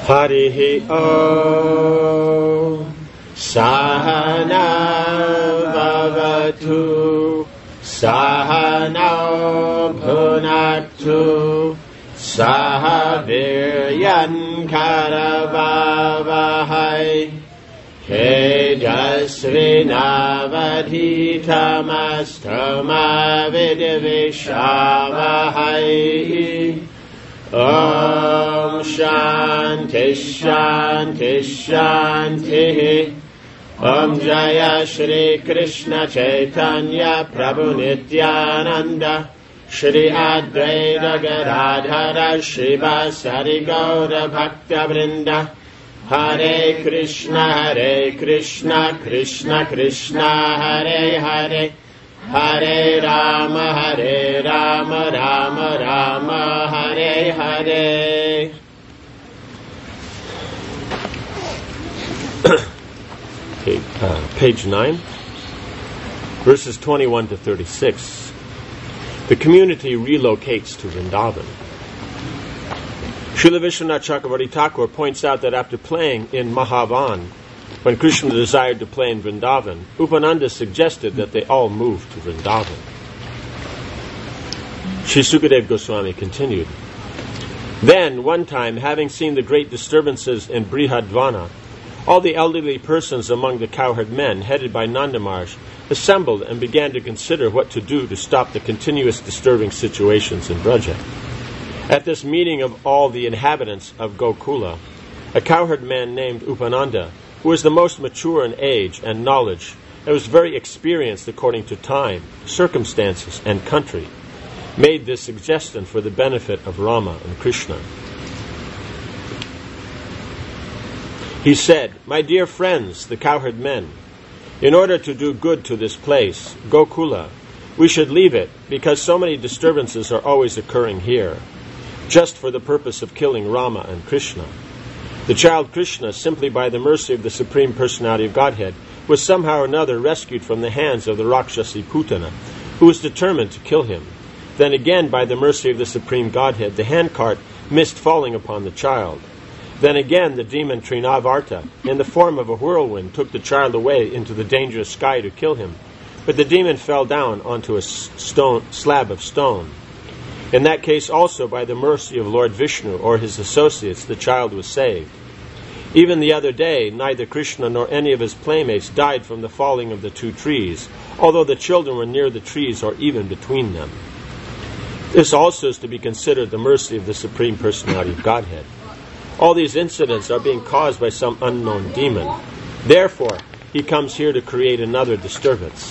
Harihi Om Sahana Bhavatu Sahana Bhunaktu Saha Viryan Karavavahai Tejasvinavadhitamastama Vidvishavahai Om Shanti Shanti Shanti Om Jaya Shri Krishna Chaitanya Prabhu Nityananda Shri Advaita Gadadhara Shri Vasari Gaura Bhakta Vrinda Hare Krishna Krishna Krishna Hare Hare Hare Rama Rama Rama Hare Hare. Okay, page 9, verses 21 to 36. The community relocates to Vrindavan. Srila Vishwanath Chakravarti Thakur points out that after playing in Mahavan, when Krishna desired to play in Vrindavan, Upananda suggested that they all move to Vrindavan. Sri Sukadev Goswami continued. Then, one time, having seen the great disturbances in Brihadvana, all the elderly persons among the cowherd men, headed by Nanda Maharaj, assembled and began to consider what to do to stop the continuous disturbing situations in Braja. At this meeting of all the inhabitants of Gokula, a cowherd man named Upananda, who was the most mature in age and knowledge, and was very experienced according to time, circumstances, and country, made this suggestion for the benefit of Rama and Krishna. He said, "My dear friends, the cowherd men, in order to do good to this place, Gokula, we should leave it because so many disturbances are always occurring here, just for the purpose of killing Rama and Krishna. The child Krishna, simply by the mercy of the Supreme Personality of Godhead, was somehow or another rescued from the hands of the Rakshasi Putana, who was determined to kill him. Then again, by the mercy of the Supreme Godhead, the handcart missed falling upon the child. Then again, the demon Trinavarta, in the form of a whirlwind, took the child away into the dangerous sky to kill him. But the demon fell down onto a slab of stone. In that case also, by the mercy of Lord Vishnu or his associates, the child was saved. Even the other day, neither Krishna nor any of his playmates died from the falling of the two trees, although the children were near the trees or even between them. This also is to be considered the mercy of the Supreme Personality of Godhead. All these incidents are being caused by some unknown demon. Therefore, he comes here to create another disturbance.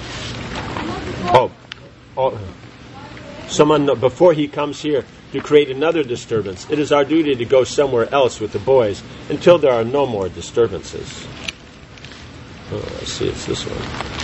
Before he comes here to create another disturbance, it is our duty to go somewhere else with the boys until there are no more disturbances. I see, it's this one.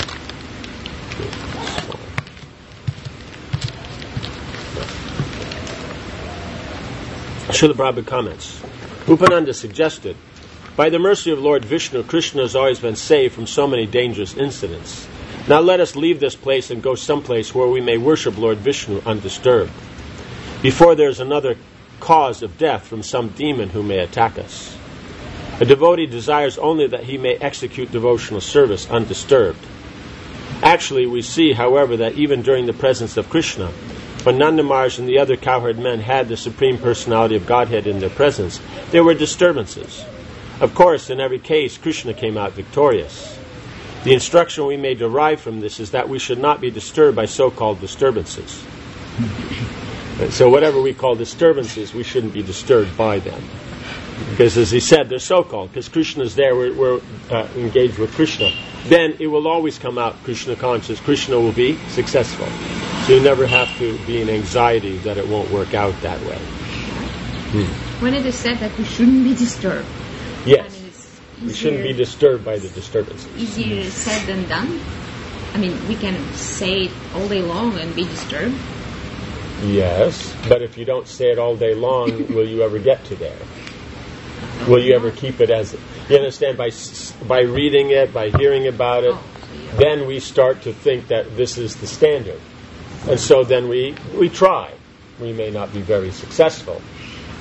Srila Prabhupada comments. Upananda suggested, by the mercy of Lord Vishnu, Krishna has always been saved from so many dangerous incidents. Now let us leave this place and go someplace where we may worship Lord Vishnu undisturbed, before there is another cause of death from some demon who may attack us. A devotee desires only that he may execute devotional service undisturbed. Actually, we see, however, that even during the presence of Krishna, when Nanda Maharaj and the other cowherd men had the Supreme Personality of Godhead in their presence, there were disturbances. Of course, in every case, Krishna came out victorious. The instruction we may derive from this is that we should not be disturbed by so-called disturbances. And so whatever we call disturbances, we shouldn't be disturbed by them. Because as he said, they're so-called. Because Krishna is there, we're engaged with Krishna. Then it will always come out Krishna conscious. Krishna will be successful. So you never have to be in anxiety that it won't work out that way. When it is said that we shouldn't be disturbed. Yes. We shouldn't be disturbed by the disturbances. Easier said than done. I mean, we can say it all day long and be disturbed. Yes, but if you don't say it all day long, will you ever get to there? Will you ever keep it as... You understand, by reading it, by hearing about it, then we start to think that this is the standard. And so then we try. We may not be very successful.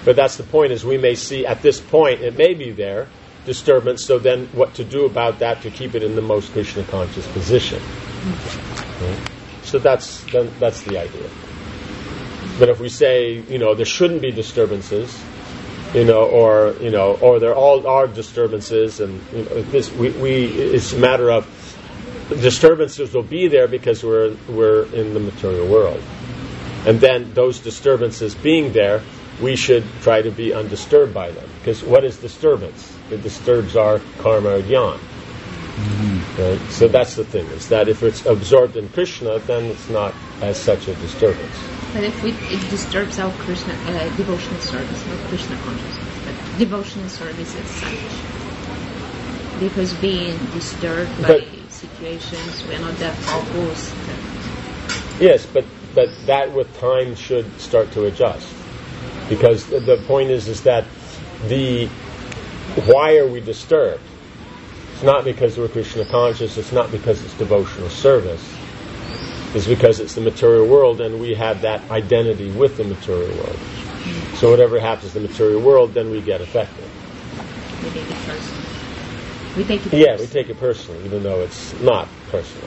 But that's the point, is we may see at this point, it may be there, disturbance, so then what to do about that to keep it in the most Krishna conscious position. Right? So that's the idea. But if we say, there shouldn't be disturbances, or there all are disturbances, and it's a matter of disturbances will be there because we're in the material world, and then those disturbances being there, we should try to be undisturbed by them. Because what is disturbance? It disturbs our karma or jnana. Mm-hmm. Right? So that's the thing, is that if it's absorbed in Krishna, then it's not as such a disturbance. But if it disturbs our Krishna devotional service, not Krishna consciousness, but devotional service as such. Because being disturbed by situations, we're not that focused. Yes, but that with time should start to adjust. Because the point is that why are we disturbed? It's not because we're Krishna conscious, it's not because it's devotional service. It's because it's the material world and we have that identity with the material world. So whatever happens in the material world, then we get affected. We take it personally. We take it personally, even though it's not personal.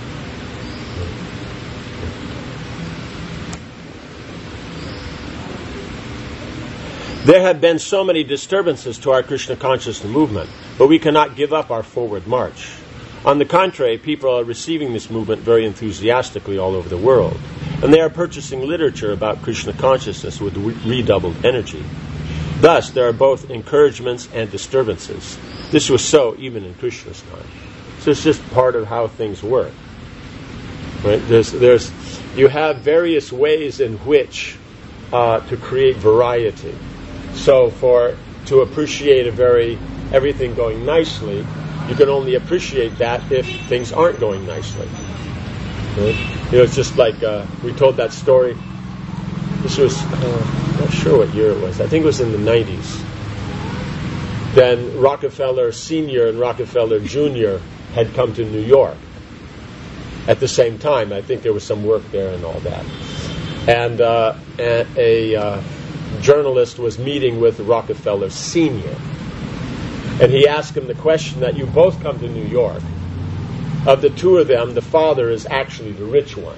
There have been so many disturbances to our Krishna consciousness movement, but we cannot give up our forward march. On the contrary, people are receiving this movement very enthusiastically all over the world, and they are purchasing literature about Krishna consciousness with redoubled energy. Thus, there are both encouragements and disturbances. This was so even in Krishna's time. So it's just part of how things work. Right? You have various ways in which to create variety. So to appreciate everything going nicely, you can only appreciate that if things aren't going nicely. Right? It's just like we told that story. This was, I'm not sure what year it was. I think it was in the 90s. Then Rockefeller Sr. and Rockefeller Jr. had come to New York at the same time. I think there was some work there and all that. And a journalist was meeting with Rockefeller Sr. And he asked him the question that you both come to New York. Of the two of them, the father is actually the rich one.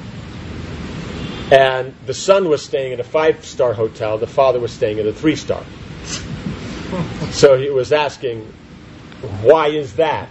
And the son was staying at a 5-star hotel, the father was staying at a 3-star. So he was asking, why is that?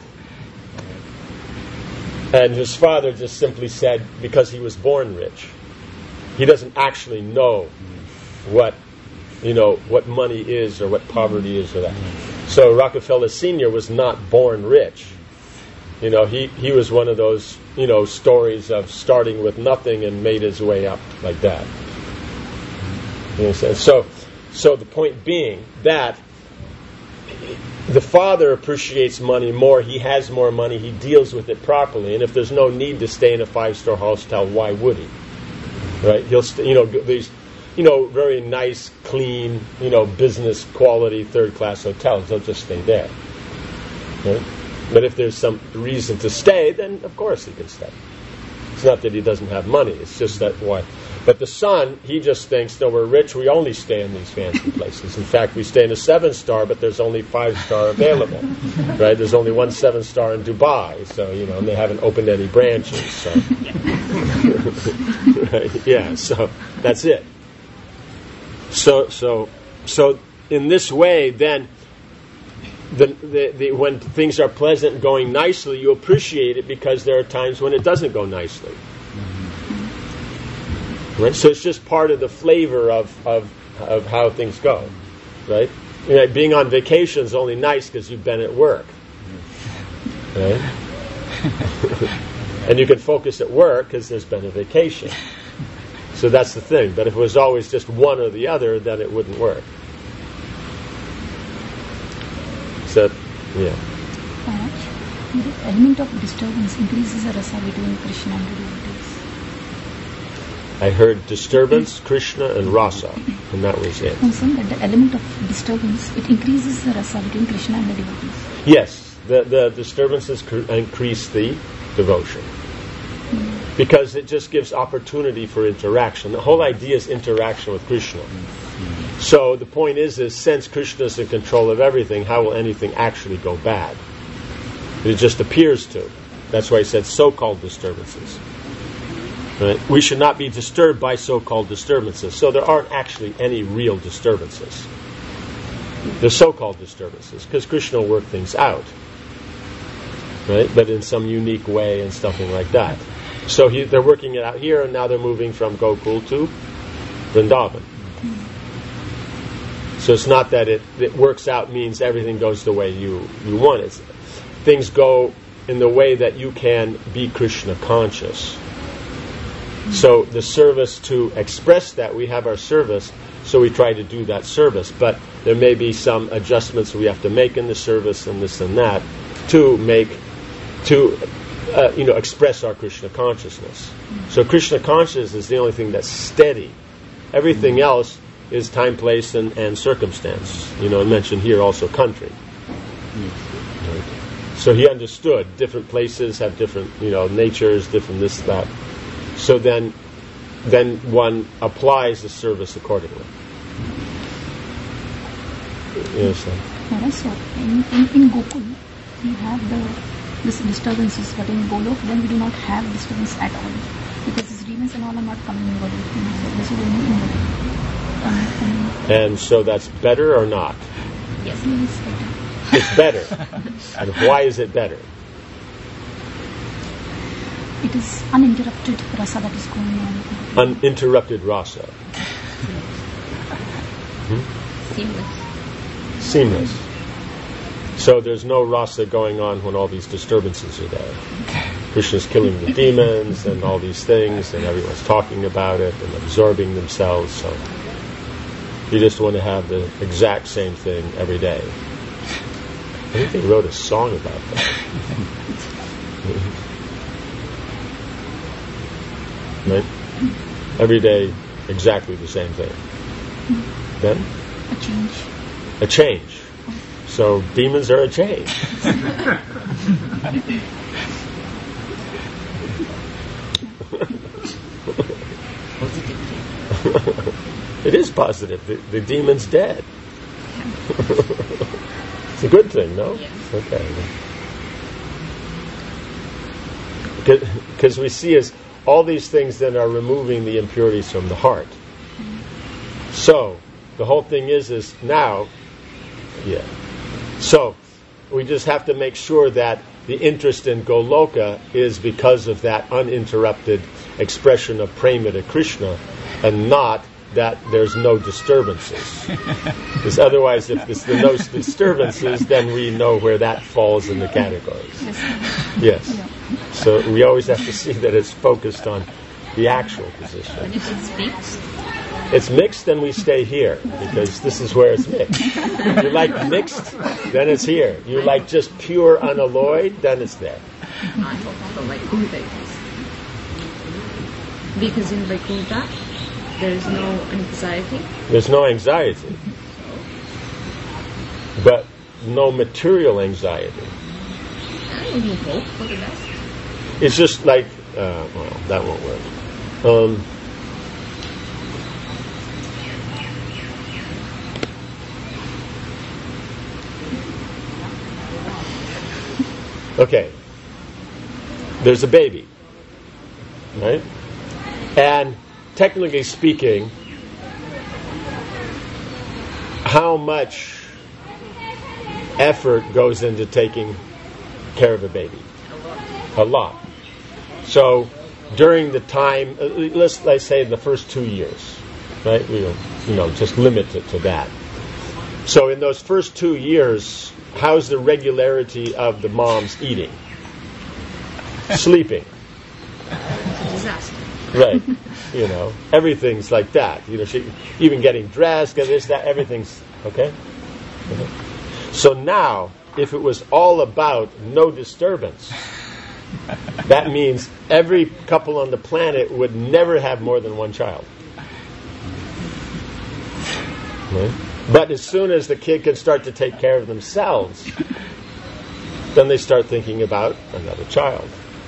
And his father just simply said, because he was born rich. He doesn't actually know what money is or what poverty is or that. So Rockefeller Sr. was not born rich. He was one of those, stories of starting with nothing and made his way up like that. You understand? So the point being that the father appreciates money more, he has more money, he deals with it properly, and if there's no need to stay in a 5-star hotel, why would he? Right? He'll these very nice, clean, business quality 3rd-class hotels, he'll just stay there. Right? But if there's some reason to stay, then of course he can stay. It's not that he doesn't have money, it's just that why. But the son, he just thinks, no, we're rich, we only stay in these fancy places. In fact, we stay in a 7-star, but there's only 5-star available. Right? There's only one 7-star in Dubai, so, and they haven't opened any branches. So. Right? Yeah, so that's it. So in this way, then, when things are pleasant and going nicely, you appreciate it because there are times when it doesn't go nicely. Right? So it's just part of the flavor of how things go. Right? Being on vacation is only nice because you've been at work. Right? And you can focus at work because there's been a vacation. So that's the thing. But if it was always just one or the other, then it wouldn't work. So, yeah. The element of disturbance increases the rasa between Krishna and the devotees. I heard disturbance, Krishna, and rasa, and that was it. I'm saying that the element of disturbance, it increases the rasa between Krishna and the devotees. Yes, the disturbances increase the devotion. Because it just gives opportunity for interaction. The whole idea is interaction with Krishna. So the point is since Krishna is in control of everything, how will anything actually go bad? It just appears to. That's why he said so-called disturbances. Right? We should not be disturbed by so-called disturbances. So there aren't actually any real disturbances. They're so-called disturbances because Krishna will work things out. Right? But in some unique way and something like that. So they're working it out here, and now they're moving from Gokul to Vrindavan. So it's not that it works out means everything goes the way you want it. Things go in the way that you can be Krishna conscious. So the service to express that, we have our service, so we try to do that service. But there may be some adjustments we have to make in the service and this and that to express our Krishna consciousness. So Krishna consciousness is the only thing that's steady. Everything else is time, place, and circumstance. I mentioned here also country. Right. So he understood different places have different, natures, different this, that. So then one applies the service accordingly. You understand? So in Gokul, we have this disturbances, but in Golok, then we do not have disturbance at all. Because these demons and all are not coming in Golok. This is only in Golok. And so that's better or not? Yes, it is It's better. better. And why is it better? It is uninterrupted rasa that is going on. Uninterrupted rasa. Seamless. So there's no rasa going on when all these disturbances are there. Krishna's killing the demons and all these things, and everyone's talking about it and absorbing themselves. So you just want to have the exact same thing every day. I think they wrote a song about that. Right? Every day, exactly the same thing. Then? A change. So demons are a change. It is positive. The demon's dead. It's a good thing, no? Yes. Okay. Because we see as all these things then are removing the impurities from the heart. So the whole thing is now, So we just have to make sure that the interest in Goloka is because of that uninterrupted expression of prema to Krishna, and not that there's no disturbances. Because otherwise, if there's no disturbances, then we know where that falls in the categories. Yes. So we always have to see that it's focused on the actual position. And if it's mixed? It's mixed, then we stay here, because this is where it's mixed. You like mixed, then it's here. You like just pure unalloyed, then it's there. I also like Vaikuntha. Because in Vaikuntha, there is no anxiety. There's no anxiety. But no material anxiety. And you hope for the best. It's just like, that won't work. Okay. There's a baby. Right? And technically speaking, how much effort goes into taking care of a baby? A lot. So during the time, let's say in the first 2 years, right? Just limit it to that. So in those first 2 years, how's the regularity of the mom's eating? Sleeping. Disaster. Right. Everything's like that. She even getting dressed, this, that, everything's okay. So now, if it was all about no disturbance, that means every couple on the planet would never have more than one child. Right? But as soon as the kid can start to take care of themselves, then they start thinking about another child.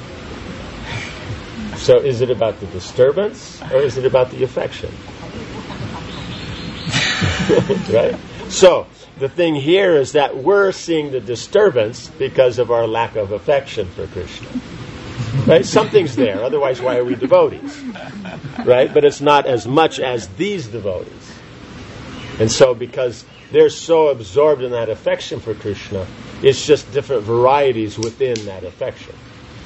So is it about the disturbance, or is it about the affection? Right? So, the thing here is that we're seeing the disturbance because of our lack of affection for Krishna. Right? Something's there, otherwise why are we devotees? Right? But it's not as much as these devotees. And so because they're so absorbed in that affection for Krishna, it's just different varieties within that affection.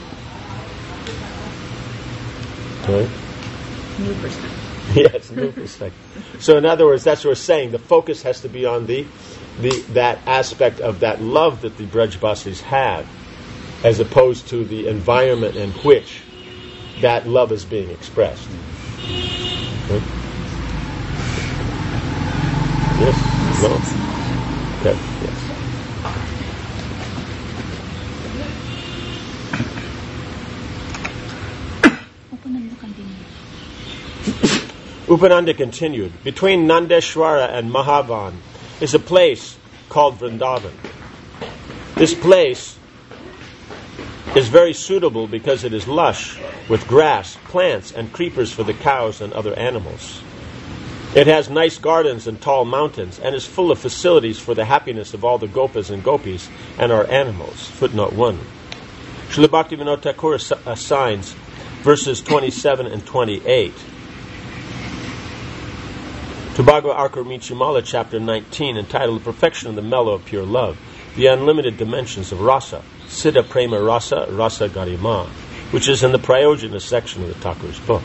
Right? New perspective. Yes, new perspective. So in other words, that's what we're saying. The focus has to be on that aspect of that love that the Brajbasis have, as opposed to the environment in which that love is being expressed. Right? Yes? No? Okay, yes. Upananda continued. Between Nandeshwara and Mahavan is a place called Vrindavan. This place is very suitable because it is lush with grass, plants, and creepers for the cows and other animals. It has nice gardens and tall mountains and is full of facilities for the happiness of all the gopas and gopis and our animals. Footnote 1. Srila Bhaktivinoda Thakur assigns verses 27 and 28 to Bhagavad Arkamicimala, chapter 19, entitled The Perfection of the Mellow of Pure Love, the Unlimited Dimensions of Rasa, Siddha Prema Rasa, Rasa Garima, which is in the Prayojana section of the Thakur's book.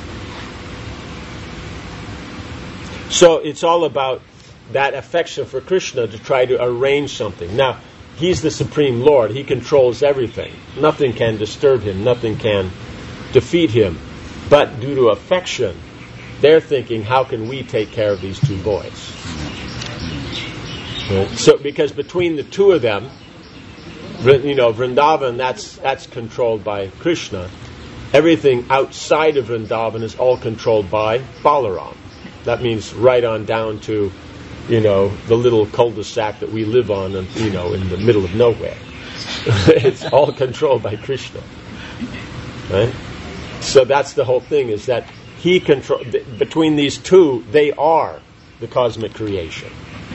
So it's all about that affection for Krishna to try to arrange something. Now, he's the Supreme Lord. He controls everything. Nothing can disturb him. Nothing can defeat him. But due to affection, they're thinking, how can we take care of these two boys? Right? So, because between the two of them, Vrindavan, that's controlled by Krishna. Everything outside of Vrindavan is all controlled by Balaram. That means right on down to, the little cul-de-sac that we live on, and in the middle of nowhere. It's all controlled by Krishna. Right? So that's the whole thing, is that he between these two, they are the cosmic creation.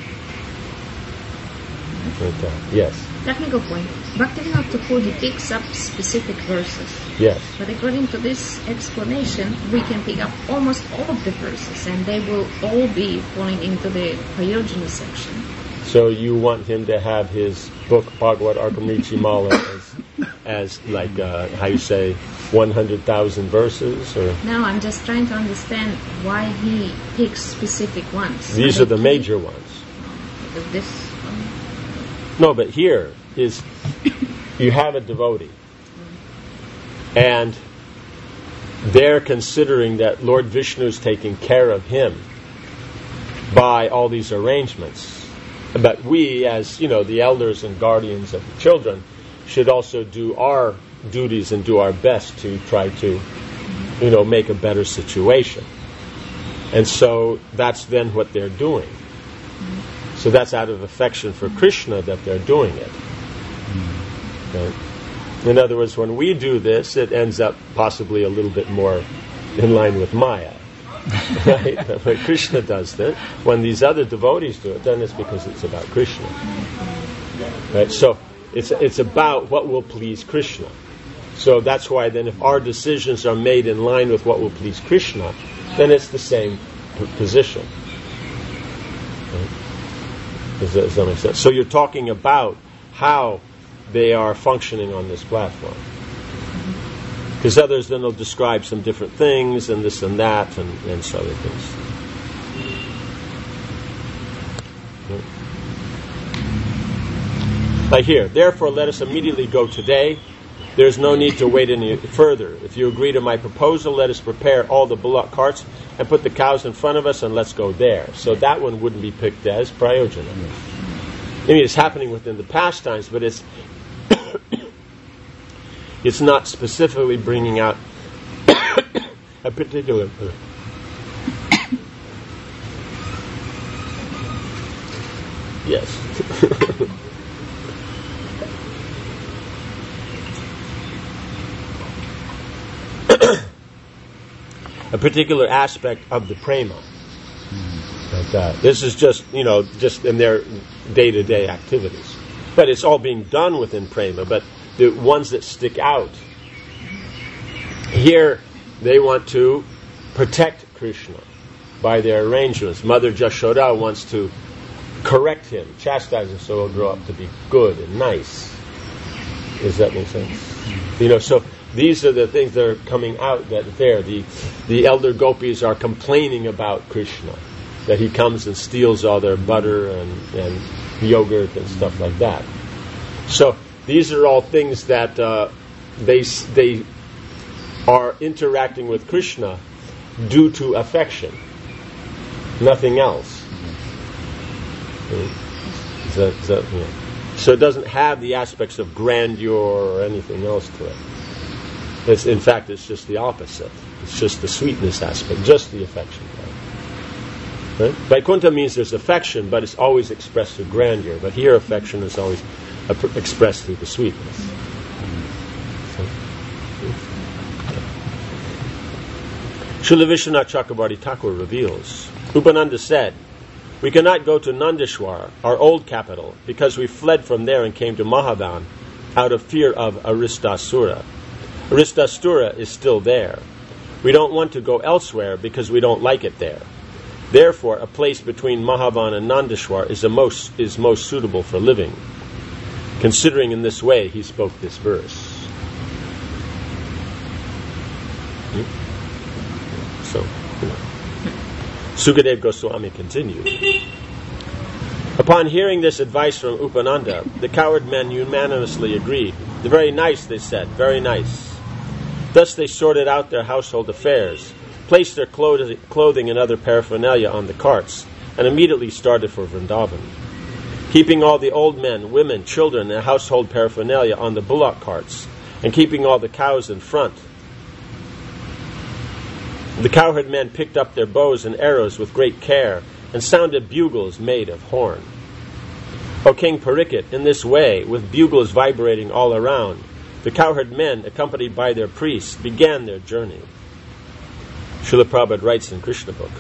Right. Yes. Technical point. Bhaktivinoda Thakur, he picks up specific verses. Yes. But according to this explanation, we can pick up almost all of the verses, and they will all be falling into the Prayojana section. So you want him to have his book Bhagavad Arkamicimala as like how you say 100,000 verses, or no? I'm just trying to understand why he picks specific ones. These are the major ones. Because this one. No, but here is you have a devotee, and they're considering that Lord Vishnu is taking care of him by all these arrangements. But we, as the elders and guardians of the children, should also do our duties and do our best to try to, make a better situation. And so that's then what they're doing. So that's out of affection for Krishna that they're doing it. Okay? In other words, when we do this, it ends up possibly a little bit more in line with Maya. Right? When Krishna does that, when these other devotees do it, then it's because it's about Krishna. Right? So it's about what will please Krishna. So that's why then if our decisions are made in line with what will please Krishna, then it's the same position. Right? Does that make sense? So you're talking about how they are functioning on this platform. Because others then will describe some different things and this and that and some other things. Right. Like here, therefore let us immediately go today. There's no need to wait any further. If you agree to my proposal, let us prepare all the bullock carts and put the cows in front of us and let's go there. So that one wouldn't be picked as prayojana. I mean, it's happening within the pastimes, but it's it's not specifically bringing out a particular yes. A particular aspect of the prema. like that. This is just in their day-to-day activities. But it's all being done within prema, but the ones that stick out. Here, they want to protect Krishna by their arrangements. Mother Jashoda wants to correct him, chastise him, so he'll grow up to be good and nice. Does that make sense? So these are the things that are coming out that there. The elder gopis are complaining about Krishna, that he comes and steals all their butter and yogurt and stuff like that. So these are all things that they are interacting with Krishna due to affection, nothing else. So it doesn't have the aspects of grandeur or anything else to it. In fact, it's just the opposite. It's just the sweetness aspect, just the affection part. Right? Vaikuntha means there's affection, but it's always expressed through grandeur. But here, affection is always expressed through the sweetness. Srila Vishwanath Chakravarti Thakur reveals, Upananda said, "We cannot go to Nandeshwar, our old capital, because we fled from there and came to Mahavan out of fear of Aristasura. Aristasura is still there. We don't want to go elsewhere because we don't like it there. Therefore, a place between Mahavan and Nandeshwar is most suitable for living." Considering in this way, he spoke this verse. So, Sukadeva Goswami continued. Upon hearing this advice from Upananda, the cowherd men unanimously agreed. Very nice, they said, very nice. Thus they sorted out their household affairs, placed their clothing and other paraphernalia on the carts, and immediately started for Vrindavan. Keeping all the old men, women, children, and household paraphernalia on the bullock carts, and keeping all the cows in front. The cowherd men picked up their bows and arrows with great care, and sounded bugles made of horn. O King Parikshit, in this way, with bugles vibrating all around, the cowherd men, accompanied by their priests, began their journey. Srila Prabhupada writes in Krishna Book.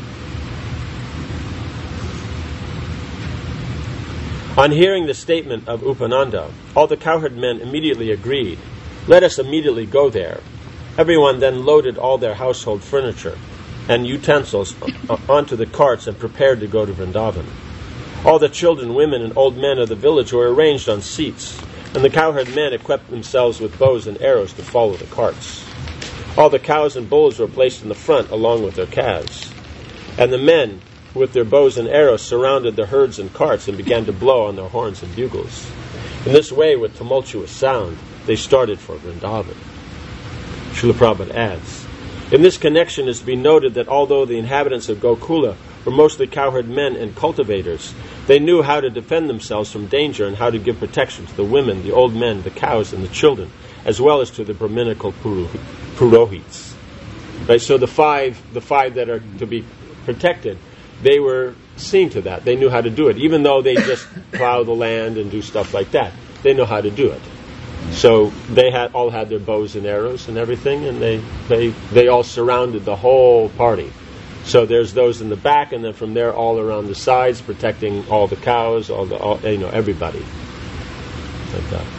On hearing the statement of Upananda, all the cowherd men immediately agreed, "Let us immediately go there." Everyone then loaded all their household furniture and utensils onto the carts and prepared to go to Vrindavan. All the children, women, and old men of the village were arranged on seats, and the cowherd men equipped themselves with bows and arrows to follow the carts. All the cows and bulls were placed in the front along with their calves, and the men with their bows and arrows surrounded the herds and carts and began to blow on their horns and bugles. In this way, with tumultuous sound, they started for Vrindavan. Srila Prabhupada adds, in this connection is to be noted that although the inhabitants of Gokula were mostly cowherd men and cultivators, they knew how to defend themselves from danger and how to give protection to the women, the old men, the cows, and the children, as well as to the Brahminical Purohits. Right, so the five that are to be protected, they were seeing to that. They knew how to do it. Even though they just plow the land and do stuff like that, they know how to do it. So they all had their bows and arrows and everything, and they all surrounded the whole party. So there's those in the back, and then from there all around the sides, protecting all the cows, everybody, like that.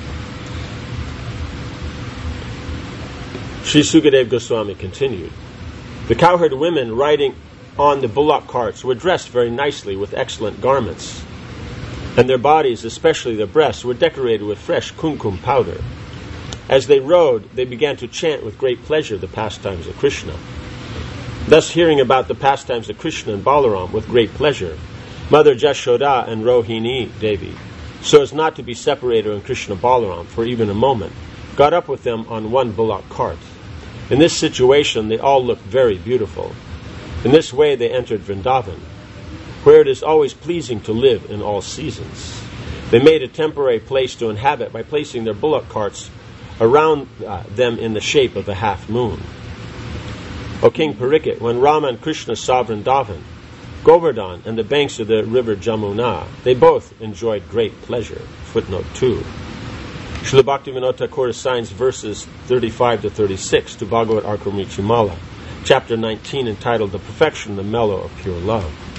Sri Sukadeva Goswami continued. The cowherd women riding on the bullock carts were dressed very nicely with excellent garments, and their bodies, especially their breasts, were decorated with fresh kumkum powder. As they rode, they began to chant with great pleasure the pastimes of Krishna. Thus, hearing about the pastimes of Krishna and Balaram with great pleasure, Mother Jashoda and Rohini Devi, so as not to be separated on Krishna Balaram for even a moment, got up with them on one bullock cart. In this situation, they all looked very beautiful. In this way, they entered Vrindavan, where it is always pleasing to live in all seasons. They made a temporary place to inhabit by placing their bullock carts around them in the shape of a half moon. O King Parikshit, when Rama and Krishna saw Vrindavan, Govardhan, and the banks of the river Jamuna, they both enjoyed great pleasure. Footnote 2. Srila Bhaktivinoda Thakur assigns verses 35 to 36 to Bhagavad Arkamrichimala, chapter 19, entitled The Perfection, the Mellow of Pure Love.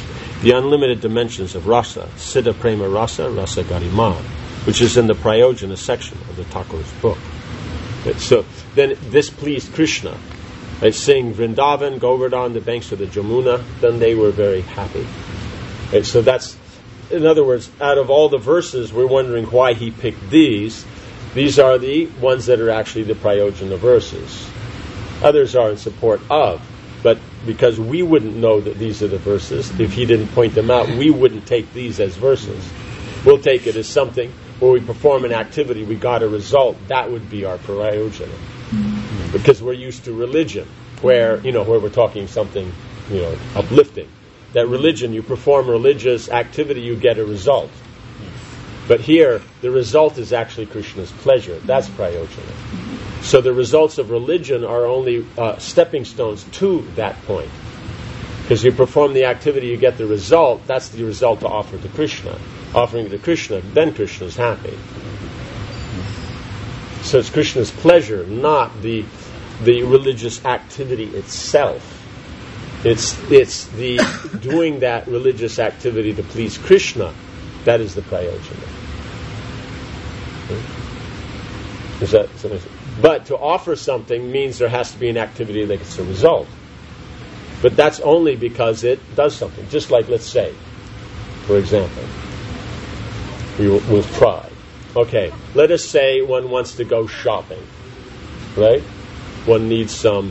the unlimited dimensions of rasa, Siddha Prema Rasa, Rasa Garima, which is in the Prayojana section of the Thakur's book. So then this pleased Krishna. Right, seeing Vrindavan, Govardhan, the banks of the Jamuna, then they were very happy. Right, so that's, in other words, out of all the verses, we're wondering why he picked these. These are the ones that are actually the Prayojana verses. Others are in support of, but because we wouldn't know that these are the verses, if he didn't point them out, we wouldn't take these as verses. We'll take it as something where we perform an activity, we got a result, that would be our Prayojana. Because we're used to religion, where we're talking something, uplifting. That religion, you perform religious activity, you get a result. But here, the result is actually Krishna's pleasure. That's Prayojana. So the results of religion are only stepping stones to that point. Because you perform the activity, you get the result, that's the result to offer to Krishna. Offering to Krishna, then Krishna's happy. So it's Krishna's pleasure, not the religious activity itself. It's the doing that religious activity to please Krishna. That is the Prayojana. Is that something? But to offer something means there has to be an activity that gets a result. But that's only because it does something. Just like, let's say, for example, we'll try. Okay, let us say one wants to go shopping, right? One needs some,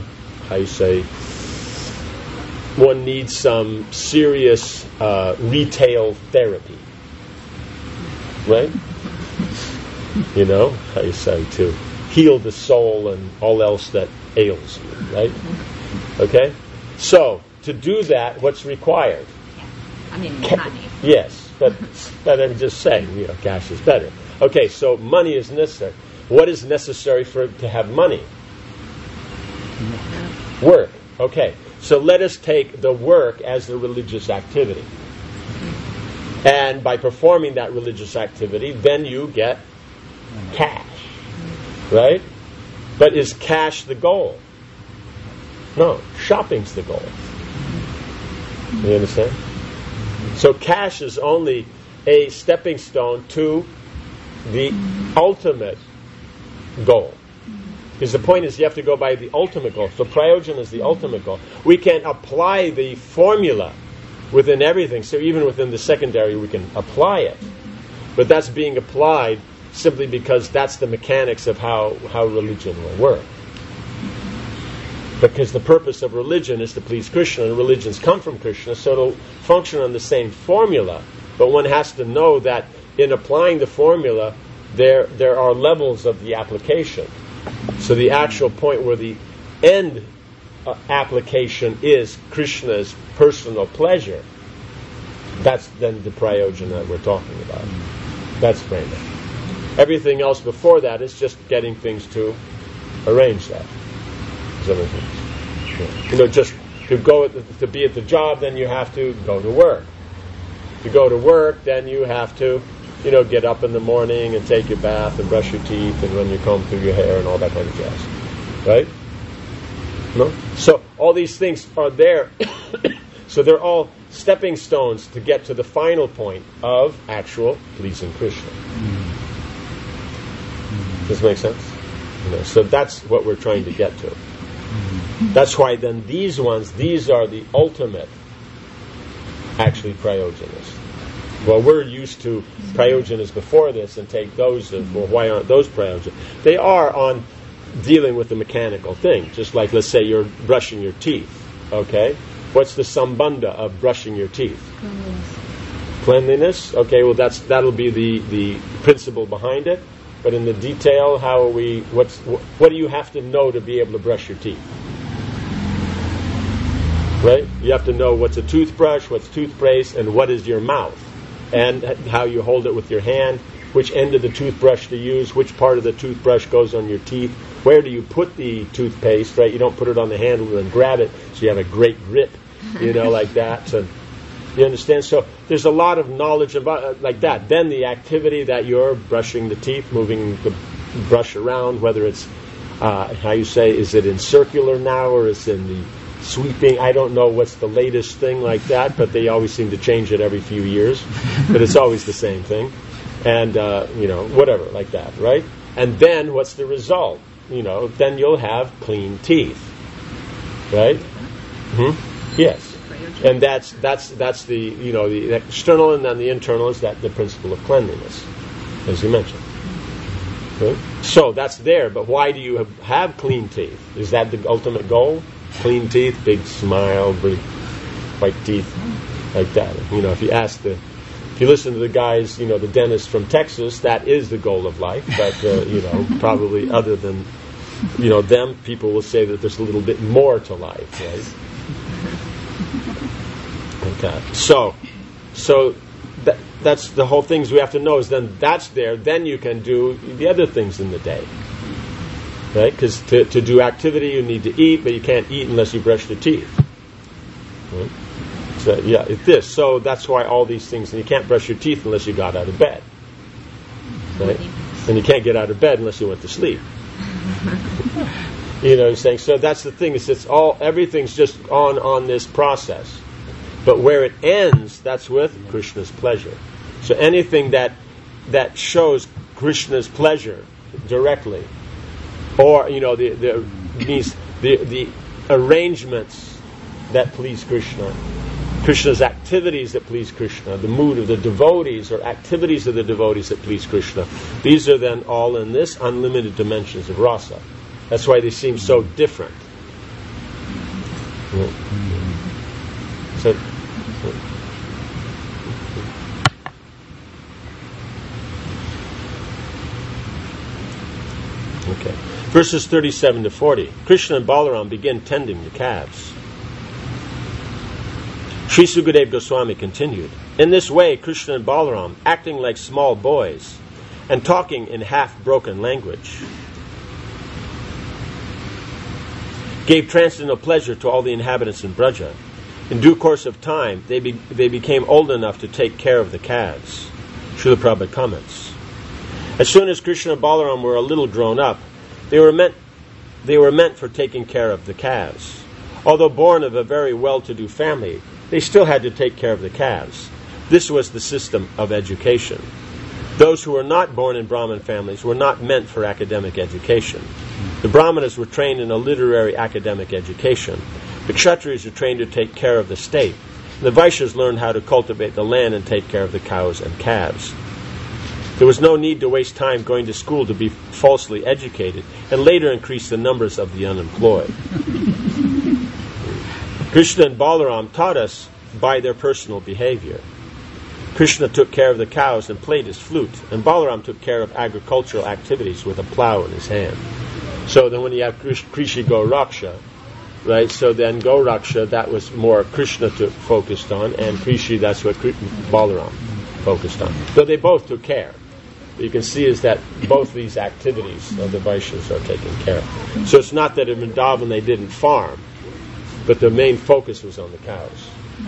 one needs some serious retail therapy, right? To heal the soul and all else that ails you, right? Okay? So, to do that, what's required? Money. Yes, but I'm just saying, cash is better. Okay, so money is necessary. What is necessary to have money? Work. Okay, so let us take the work as the religious activity. And by performing that religious activity, then you get cash. Right? But is cash the goal? No, shopping's the goal. You understand? So cash is only a stepping stone to the ultimate goal. Because the point is you have to go by the ultimate goal. So Prayojana is the ultimate goal. We can apply the formula within everything. So even within the secondary we can apply it. But that's being applied simply because that's the mechanics of how religion will work. Because the purpose of religion is to please Krishna, and religions come from Krishna, so it'll function on the same formula. But one has to know that in applying the formula, there are levels of the application. So the actual point where the end application is Krishna's personal pleasure, that's then the Prayojana that we're talking about. That's prema. Everything else before that is just getting things to arrange that. Just to go to be at the job, then you have to go to work. To go to work, then you have to, get up in the morning and take your bath and brush your teeth and run your comb through your hair and all that kind of jazz. Right? No? So all these things are there. So they're all stepping stones to get to the final point of actual pleasing Krishna. Does this make sense? So that's what we're trying to get to. That's why then these are the ultimate, actually, Prayojanas. Well, we're used to Prayojanas before this and take those why aren't those Prayojanas? They are on dealing with the mechanical thing. Just like, let's say you're brushing your teeth, okay? What's the sambandha of brushing your teeth? Cleanliness? Okay, well that'll be the principle behind it. But in the detail, what do you have to know to be able to brush your teeth? Right? You have to know what's a toothbrush, what's toothpaste, and what is your mouth. And how you hold it with your hand, which end of the toothbrush to use, which part of the toothbrush goes on your teeth, where do you put the toothpaste, right? You don't put it on the handle and grab it so you have a great grip, like that. So, you understand? So there's a lot of knowledge about like that. Then the activity that you're brushing the teeth, moving the brush around, whether it's, is it in circular now or is it in the sweeping. I don't know what's the latest thing like that, but they always seem to change it every few years. But it's always the same thing. And, whatever, like that, right? And then what's the result? Then you'll have clean teeth. Right? Mm-hmm. Yes. And that's the, the external, and then the internal is the principle of cleanliness, as you mentioned. Okay? So that's there, but why do you have clean teeth? Is that the ultimate goal? Clean teeth, big smile, big white teeth, like that. If you listen to the guys, the dentists from Texas, that is the goal of life. But probably other than them, people will say that there's a little bit more to life, right? Okay. So that's the whole things we have to know is then that's there. Then you can do the other things in the day, right? Because to do activity you need to eat, but you can't eat unless you brush your teeth. Right? So it's this. So that's why all these things, and you can't brush your teeth unless you got out of bed, right? And you can't get out of bed unless you went to sleep. You're saying. So that's the thing. It's everything's just on this process. But where it ends, that's with Krishna's pleasure. So anything that shows Krishna's pleasure directly, or the arrangements that please Krishna, Krishna's activities that please Krishna, the mood of the devotees or activities of the devotees that please Krishna, these are then all in this unlimited dimensions of rasa. That's why they seem so different. So. Okay. Verses 37 to 40. Krishna and Balaram begin tending the calves. Sri Sukadeva Goswami continued. In this way, Krishna and Balaram, acting like small boys and talking in half-broken language, gave transcendental pleasure to all the inhabitants in Braja. In due course of time, they became old enough to take care of the calves. Srila Prabhupada comments. As soon as Krishna and Balaram were a little grown up, they were meant for taking care of the calves. Although born of a very well-to-do family, they still had to take care of the calves. This was the system of education. Those who were not born in Brahmin families were not meant for academic education. The Brahmanas were trained in a literary academic education. The Kshatriyas were trained to take care of the state. The Vaishyas learned how to cultivate the land and take care of the cows and calves. There was no need to waste time going to school to be falsely educated and later increase the numbers of the unemployed. Krishna and Balaram taught us by their personal behavior. Krishna took care of the cows and played his flute, and Balaram took care of agricultural activities with a plow in his hand. So then when you have Krishi Go Raksha, right, so then Go Raksha, that was more Krishna focused on, and Krishi, that's what Balaram focused on. So they both took care. What you can see is that both these activities of the Vaishyas are taken care of. So it's not that in Vrindavan they didn't farm, but the main focus was on the cows.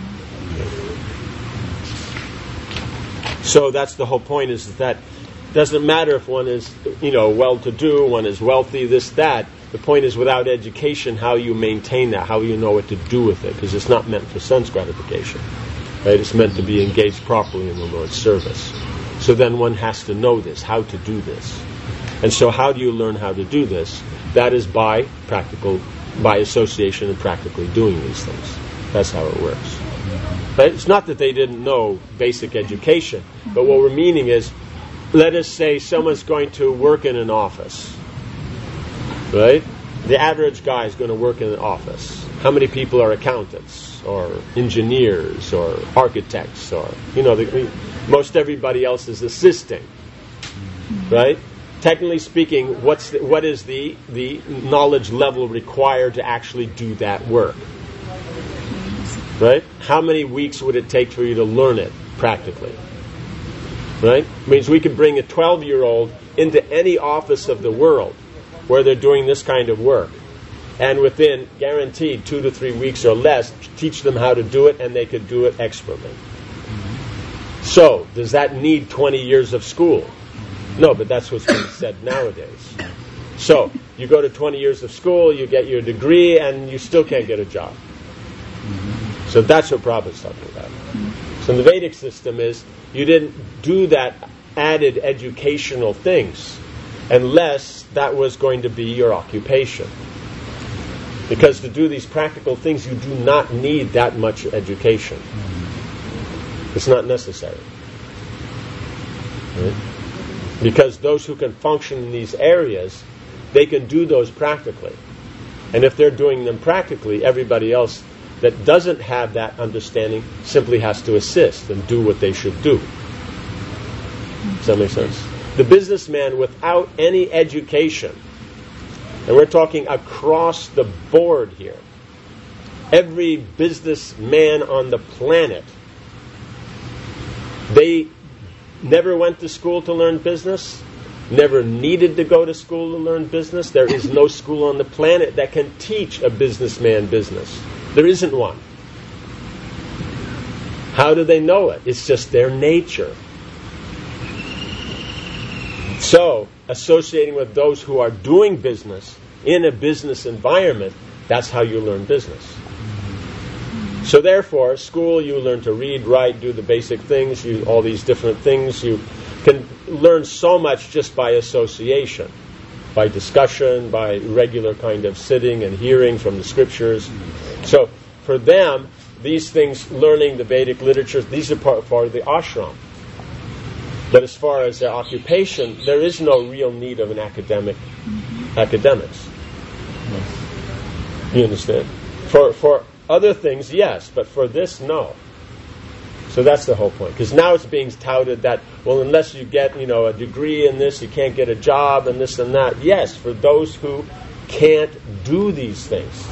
So that's the whole point, is that it doesn't matter if one is, well-to-do, one is wealthy, this, that. The point is, without education, how you maintain that, how you know what to do with it, because it's not meant for sense gratification. Right? It's meant to be engaged properly in the Lord's service. So then one has to know this, how to do this. And so how do you learn how to do this? That is by association and practically doing these things. That's how it works. But it's not that they didn't know basic education, but what we're meaning is, let us say someone's going to work in an office, right? The average guy is going to work in an office. How many people are accountants or engineers or architects or, most everybody else is assisting, right? Technically speaking, what is the knowledge level required to actually do that work? Right? How many weeks would it take for you to learn it practically? Right? It means we could bring a 12-year-old into any office of the world where they're doing this kind of work, and within, guaranteed, 2 to 3 weeks or less, teach them how to do it, and they could do it expertly. So, does that need 20 years of school? No, but that's what's being said nowadays. So, you go to 20 years of school, you get your degree, and you still can't get a job. So that's what Prabhupada's talking about. So in the Vedic system is, you didn't do that added educational things unless that was going to be your occupation. Because to do these practical things, you do not need that much education. It's not necessary. Right? Because those who can function in these areas, they can do those practically. And if they're doing them practically, everybody else that doesn't have that understanding simply has to assist and do what they should do. Does that make sense? The businessman without any education, and we're talking across the board here, every businessman on the planet, they never went to school to learn business, never needed to go to school to learn business. There is no school on the planet that can teach a businessman business. There isn't one. How do they know it? It's just their nature. So, associating with those who are doing business in a business environment, that's how you learn business. So therefore, school, you learn to read, write, do the basic things, all these different things. You can learn so much just by association, by discussion, by regular kind of sitting and hearing from the scriptures. So for them, these things, learning the Vedic literature, these are part of the ashram. But as far as their occupation, there is no real need of an academics. You understand? For other things, yes, but for this, no. So that's the whole point. Because now it's being touted that, well, unless you get, a degree in this, you can't get a job and this and that. Yes, for those who can't do these things.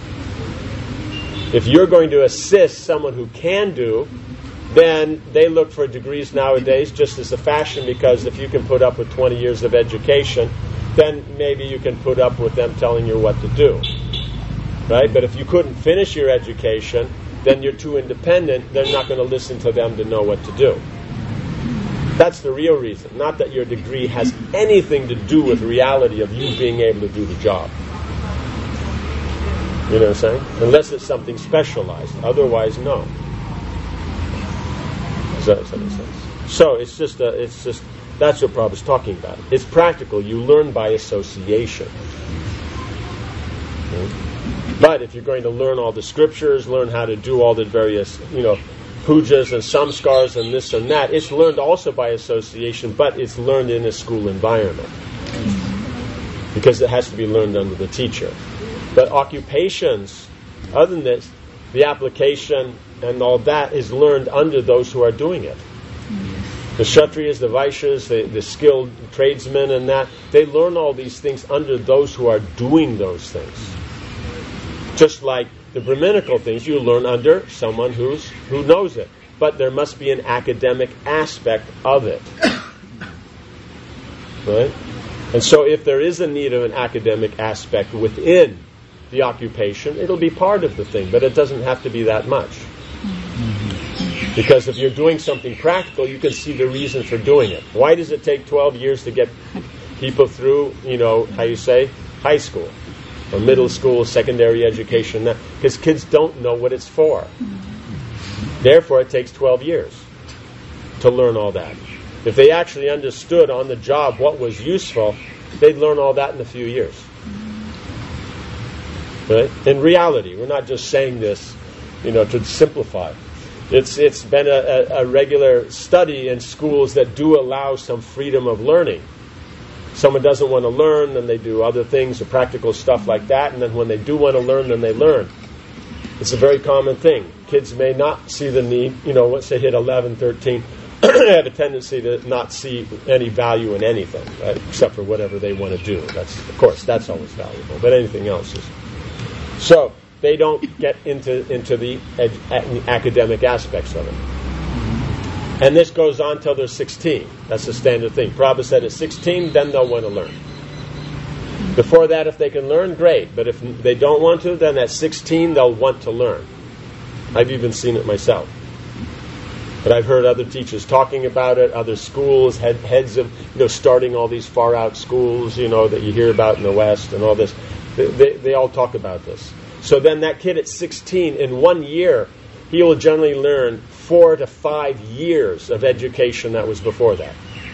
If you're going to assist someone who can do, then they look for degrees nowadays just as a fashion, because if you can put up with 20 years of education, then maybe you can put up with them telling you what to do. Right? But if you couldn't finish your education, then you're too independent, they're not going to listen to them to know what to do. That's the real reason. Not that your degree has anything to do with reality of you being able to do the job. You know what I'm saying? Unless it's something specialized. Otherwise, no. Does that make sense? So it's just that's what Prabhupada's talking about. It's practical. You learn by association. Okay? But if you're going to learn all the scriptures, learn how to do all the various, pujas and samskars and this and that, it's learned also by association, but it's learned in a school environment. Because it has to be learned under the teacher. But occupations, other than this, the application and all that is learned under those who are doing it. The Kshatriyas, the Vaishyas, the skilled tradesmen and that, they learn all these things under those who are doing those things. Just like the Brahminical things, you learn under someone who knows it. But there must be an academic aspect of it. Right? And so if there is a need of an academic aspect within the occupation, it'll be part of the thing, but it doesn't have to be that much. Because if you're doing something practical, you can see the reason for doing it. Why does it take 12 years to get people through, high school or middle school, secondary education? Because kids don't know what it's for. Therefore, it takes 12 years to learn all that. If they actually understood on the job what was useful, they'd learn all that in a few years. Right? In reality, we're not just saying this, to simplify. It's been a regular study in schools that do allow some freedom of learning. Someone doesn't want to learn, then they do other things, or practical stuff like that, and then when they do want to learn, then they learn. It's a very common thing. Kids may not see the need, once they hit 11, 13, they have a tendency to not see any value in anything, right? Except for whatever they want to do. That's always valuable, but anything else is. So they don't get into the academic aspects of it. And this goes on till they're 16. That's the standard thing. Prabhupada said at 16, then they'll want to learn. Before that, if they can learn, great. But if they don't want to, then at 16, they'll want to learn. I've even seen it myself. But I've heard other teachers talking about it, other schools, heads of, starting all these far-out schools, that you hear about in the West and all this. They all talk about this. So then that kid at 16, in 1 year, he will generally learn 4 to 5 years of education that was before that.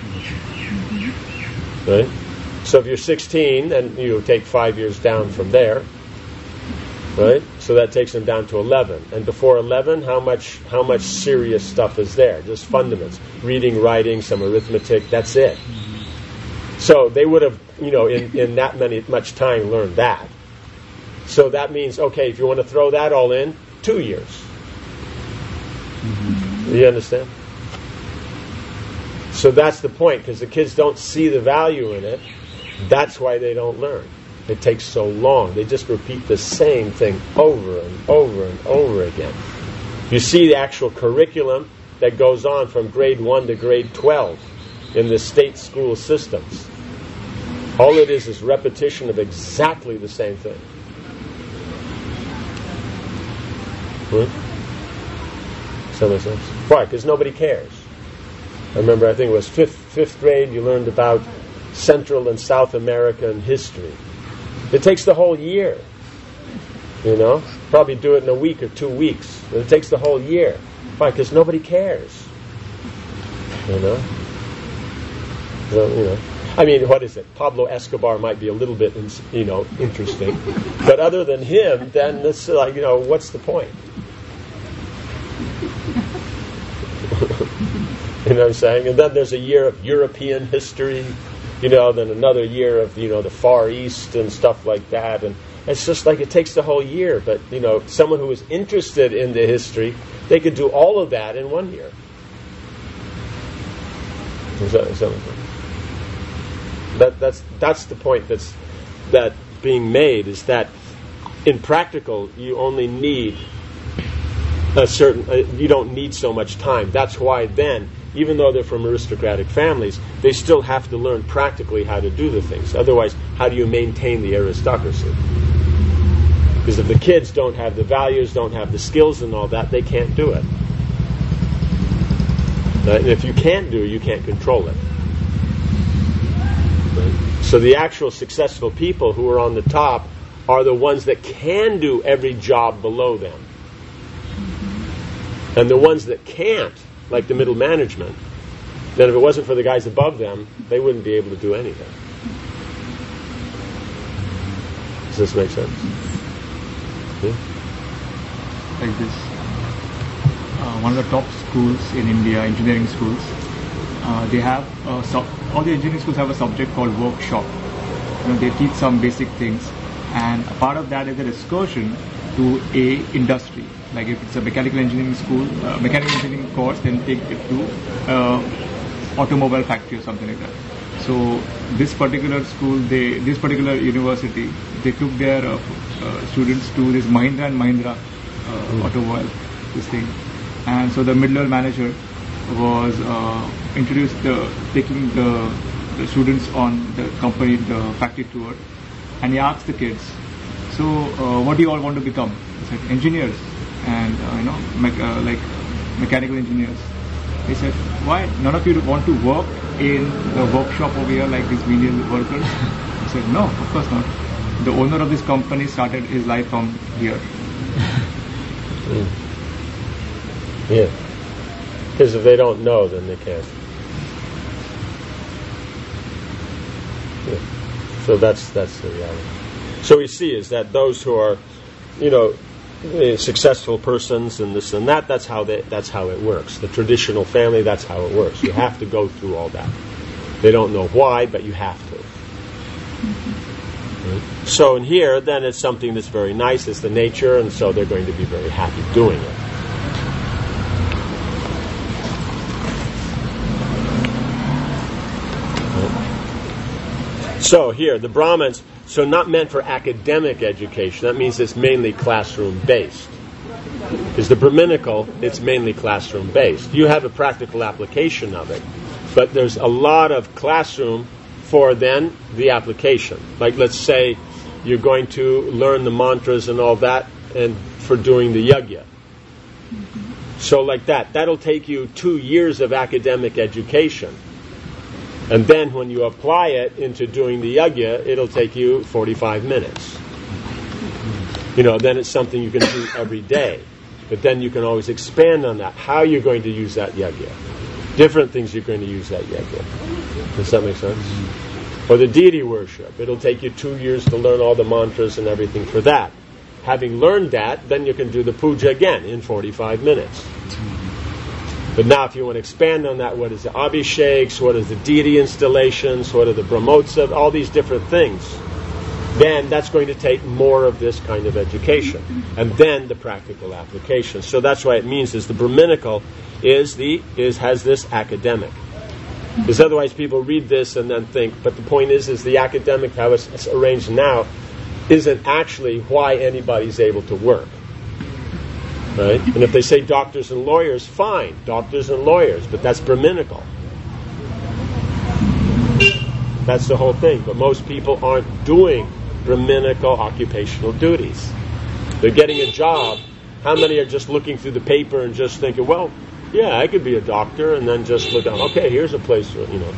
Right? So if you're 16, then you take 5 years down from there. Right? So that takes him down to 11. And before 11, how much serious stuff is there? Just fundamentals. Reading, writing, some arithmetic, that's it. So they would have, in that much time learned that. So that means, okay, if you want to throw that all in, 2 years. Mm-hmm. You understand? So that's the point, because the kids don't see the value in it. That's why they don't learn. It takes so long. They just repeat the same thing over and over and over again. You see the actual curriculum that goes on from grade 1 to grade 12 in the state school systems. All it is repetition of exactly the same thing. Does that make sense? Why? Because nobody cares. I remember, I think it was fifth grade, you learned about Central and South American history. It takes the whole year. Probably do it in a week or 2 weeks. But it takes the whole year. Why? Because nobody cares. I mean, what is it? Pablo Escobar might be a little bit, interesting. But other than him, then it's like, what's the point? You know what I'm saying? And then there's a year of European history, then another year of, the Far East and stuff like that. And it's just like it takes the whole year. But, someone who is interested in the history, they could do all of that in 1 year. That's the point that's being made, is that in practical you only need you don't need so much time. That's why then, even though they're from aristocratic families, they still have to learn practically how to do the things. Otherwise, how do you maintain the aristocracy? Because if the kids don't have the values, don't have the skills and all that, they can't do it. And if you can't do it, you can't control it. So the actual successful people who are on the top are the ones that can do every job below them. And the ones that can't, like the middle management, then if it wasn't for the guys above them, they wouldn't be able to do anything. Does this make sense? Yeah? Like this. One of the top schools in India, engineering schools, they have all the engineering schools have a subject called workshop. They teach some basic things, and a part of that is an excursion to a industry. Like if it's a mechanical engineering school, mechanical engineering course, then take it to automobile factory or something like that. So this particular school, this particular university, they took their students to this Mahindra and Mahindra automobile, this thing. And so the middle manager was taking the students on the company, the factory tour, and he asked the kids, so what do you all want to become? He said, engineers, and like mechanical engineers. He said, why? None of you want to work in the workshop over here like these menial workers? He said, no, of course not. The owner of this company started his life from here. Yeah. Because if they don't know, then they can't. Yeah. So that's the reality. So we see is that those who are, successful persons and this and that, that's how it works. The traditional family, that's how it works. You have to go through all that. They don't know why, but you have to. Right? So in here, then it's something that's very nice. It's the nature, and so they're going to be very happy doing it. So here, the Brahmins, so not meant for academic education. That means it's mainly classroom-based. Is the Brahminical, it's mainly classroom-based. You have a practical application of it, but there's a lot of classroom for then the application. Like let's say you're going to learn the mantras and all that, and for doing the yajna. So like that'll take you 2 years of academic education. And then when you apply it into doing the yajna, it'll take you 45 minutes. Then it's something you can do every day. But then you can always expand on that. How you're going to use that yagya. Different things you're going to use that yagya. Does that make sense? Or the deity worship. It'll take you 2 years to learn all the mantras and everything for that. Having learned that, then you can do the puja again in 45 minutes. But now if you want to expand on that, what is the abhisheks, what is the deity installations, what are the brahmotsav, all these different things, then that's going to take more of this kind of education. And then the practical application. So that's why it means is the Brahminical has this academic. Because otherwise people read this and then think, but the point is the academic, how it's arranged now, isn't actually why anybody's able to work. Right? And if they say doctors and lawyers, fine, doctors and lawyers, but that's Brahminical. That's the whole thing. But most people aren't doing Brahminical occupational duties. They're getting a job. How many are just looking through the paper and just thinking, well, yeah, I could be a doctor, and then just look at, okay, here's a place,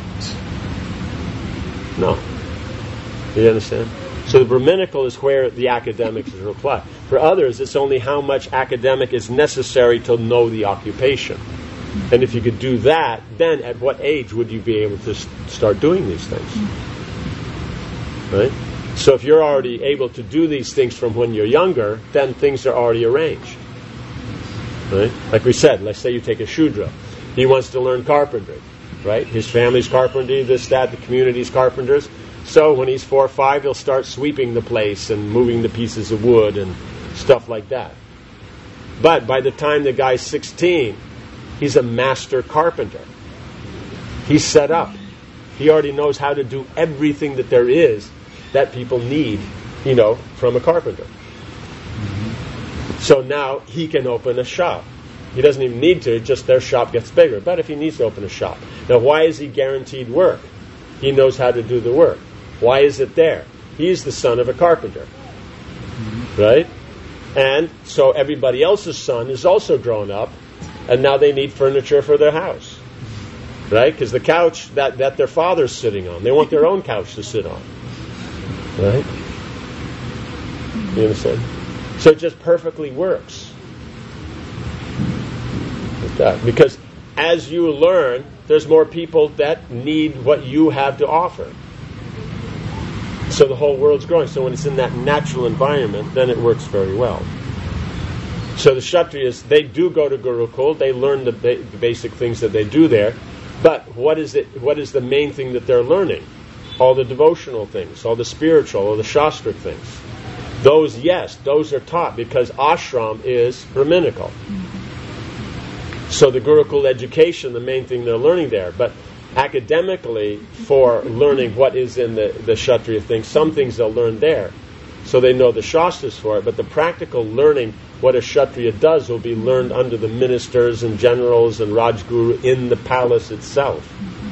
No. Do you understand? So the Brahminical is where the academics is required. For others, it's only how much academic is necessary to know the occupation. And if you could do that, then at what age would you be able to start doing these things? Right? So if you're already able to do these things from when you're younger, then things are already arranged. Right? Like we said, let's say you take a Shudra. He wants to learn carpentry. Right? His family's carpentry, this, that, the community's carpenters. So when he's 4 or 5, he'll start sweeping the place and moving the pieces of wood and stuff like that. But by the time the guy's 16, he's a master carpenter. He's set up. He already knows how to do everything that there is that people need, from a carpenter. So now he can open a shop. He doesn't even need to, just their shop gets bigger. But if he needs to open a shop. Now why is he guaranteed work? He knows how to do the work. Why is it there? He's the son of a carpenter. Right? And so everybody else's son is also grown up, and now they need furniture for their house. Right? Because the couch that their father's sitting on, they want their own couch to sit on. Right? You understand? So it just perfectly works. Like that. Because as you learn, there's more people that need what you have to offer. So the whole world's growing. So when it's in that natural environment, then it works very well. So the Kshatriyas, they do go to Gurukul. They learn the basic things that they do there. But what is the main thing that they're learning? All the devotional things, all the spiritual, all the Shastric things. Those are taught because ashram is Brahminical. So the Gurukul education, the main thing they're learning there. But academically, for learning what is in the Kshatriya thing, some things they'll learn there. So they know the Shastras for it, but the practical learning what a Kshatriya does will be learned under the ministers and generals and Rajguru in the palace itself.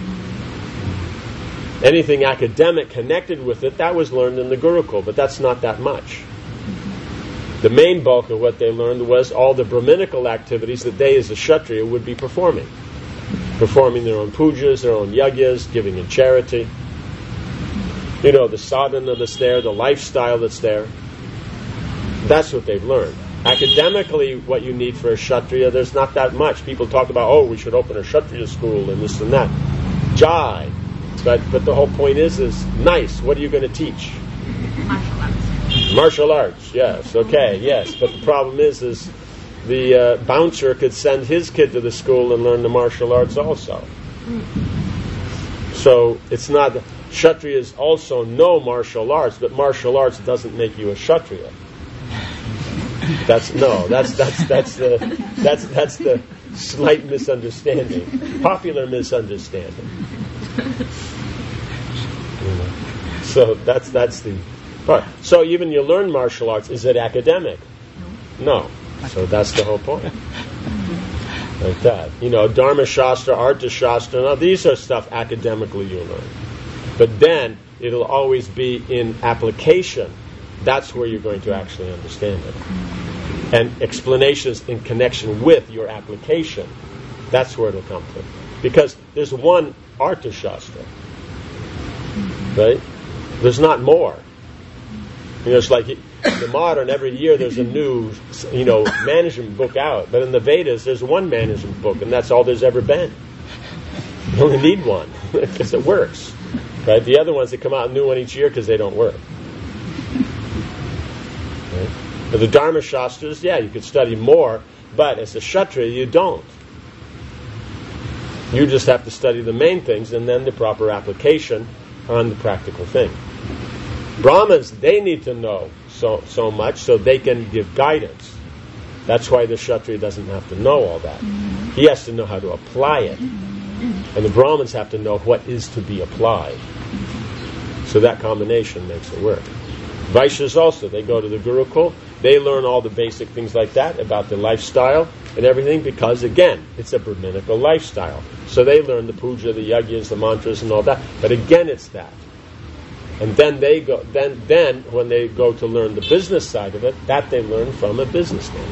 Anything academic connected with it, that was learned in the Gurukul, but that's not that much. The main bulk of what they learned was all the Brahminical activities that they as a Kshatriya would be performing. Performing their own pujas, their own yagyas, giving in charity. The sadhana that's there, the lifestyle that's there. That's what they've learned. Academically, what you need for a Kshatriya, there's not that much. People talk about, we should open a Kshatriya school and this and that. Jai. But the whole point is nice. What are you going to teach? Martial arts. Martial arts, yes. Okay, yes. But the problem is the bouncer could send his kid to the school and learn the martial arts also. So it's not... Kshatriyas also know martial arts, but martial arts doesn't make you a Kshatriya. That's the slight misunderstanding, popular misunderstanding. So that's the part. So even you learn martial arts, is it academic? No. So that's the whole point. Like that. Dharma Shastra, Artha Shastra, now these are stuff academically you learn. But then it'll always be in application. That's where you're going to actually understand it. And explanations in connection with your application, that's where it'll come to. Because there's one Artha Shastra. Right? There's not more. It's like In the modern, every year there's a new, management book out. But in the Vedas, there's one management book, and that's all there's ever been. You only need one because it works, right? The other ones that come out, a new one each year because they don't work. Right? But the Dharma Shastras, you could study more, but as a Kshatriya, you don't. You just have to study the main things and then the proper application on the practical thing. Brahmins, they need to know so much so they can give guidance. That's why the Kshatriya doesn't have to know all that. He has to know how to apply it. And the Brahmins have to know what is to be applied. So that combination makes it work. Vaishyas also, they go to the Gurukul, they learn all the basic things like that about the lifestyle and everything because, again, it's a Brahminical lifestyle. So they learn the puja, the yajnas, the mantras and all that. But again, it's that. And then they go. Then when they go to learn the business side of it, that they learn from a businessman.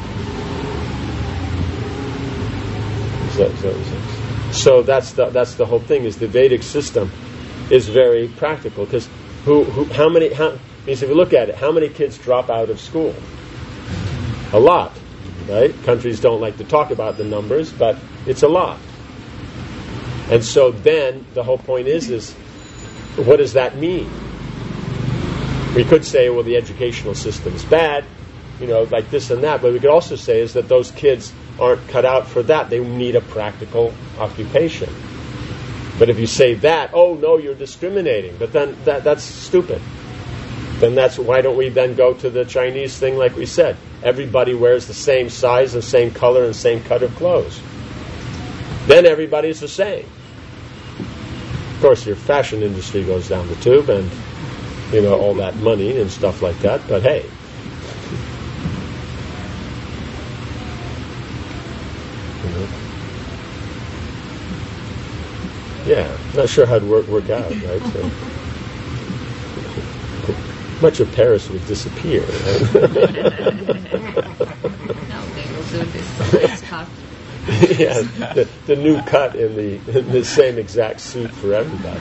So that's the whole thing. Is the Vedic system is very practical because if you look at it, how many kids drop out of school? A lot, right? Countries don't like to talk about the numbers, but it's a lot. And so then the whole point is what does that mean? We could say, well, the educational system is bad, like this and that, but we could also say is that those kids aren't cut out for that. They need a practical occupation. But if you say that, oh no, you're discriminating, but then that's stupid. Then why don't we then go to the Chinese thing like we said? Everybody wears the same size and same color and same cut of clothes. Then everybody's the same. Of course, your fashion industry goes down the tube and, all that money and stuff like that, but hey. Not sure how to work out, right? So, much of Paris would disappear. Right? No, they will do this cut. The new cut in the same exact suit for everybody.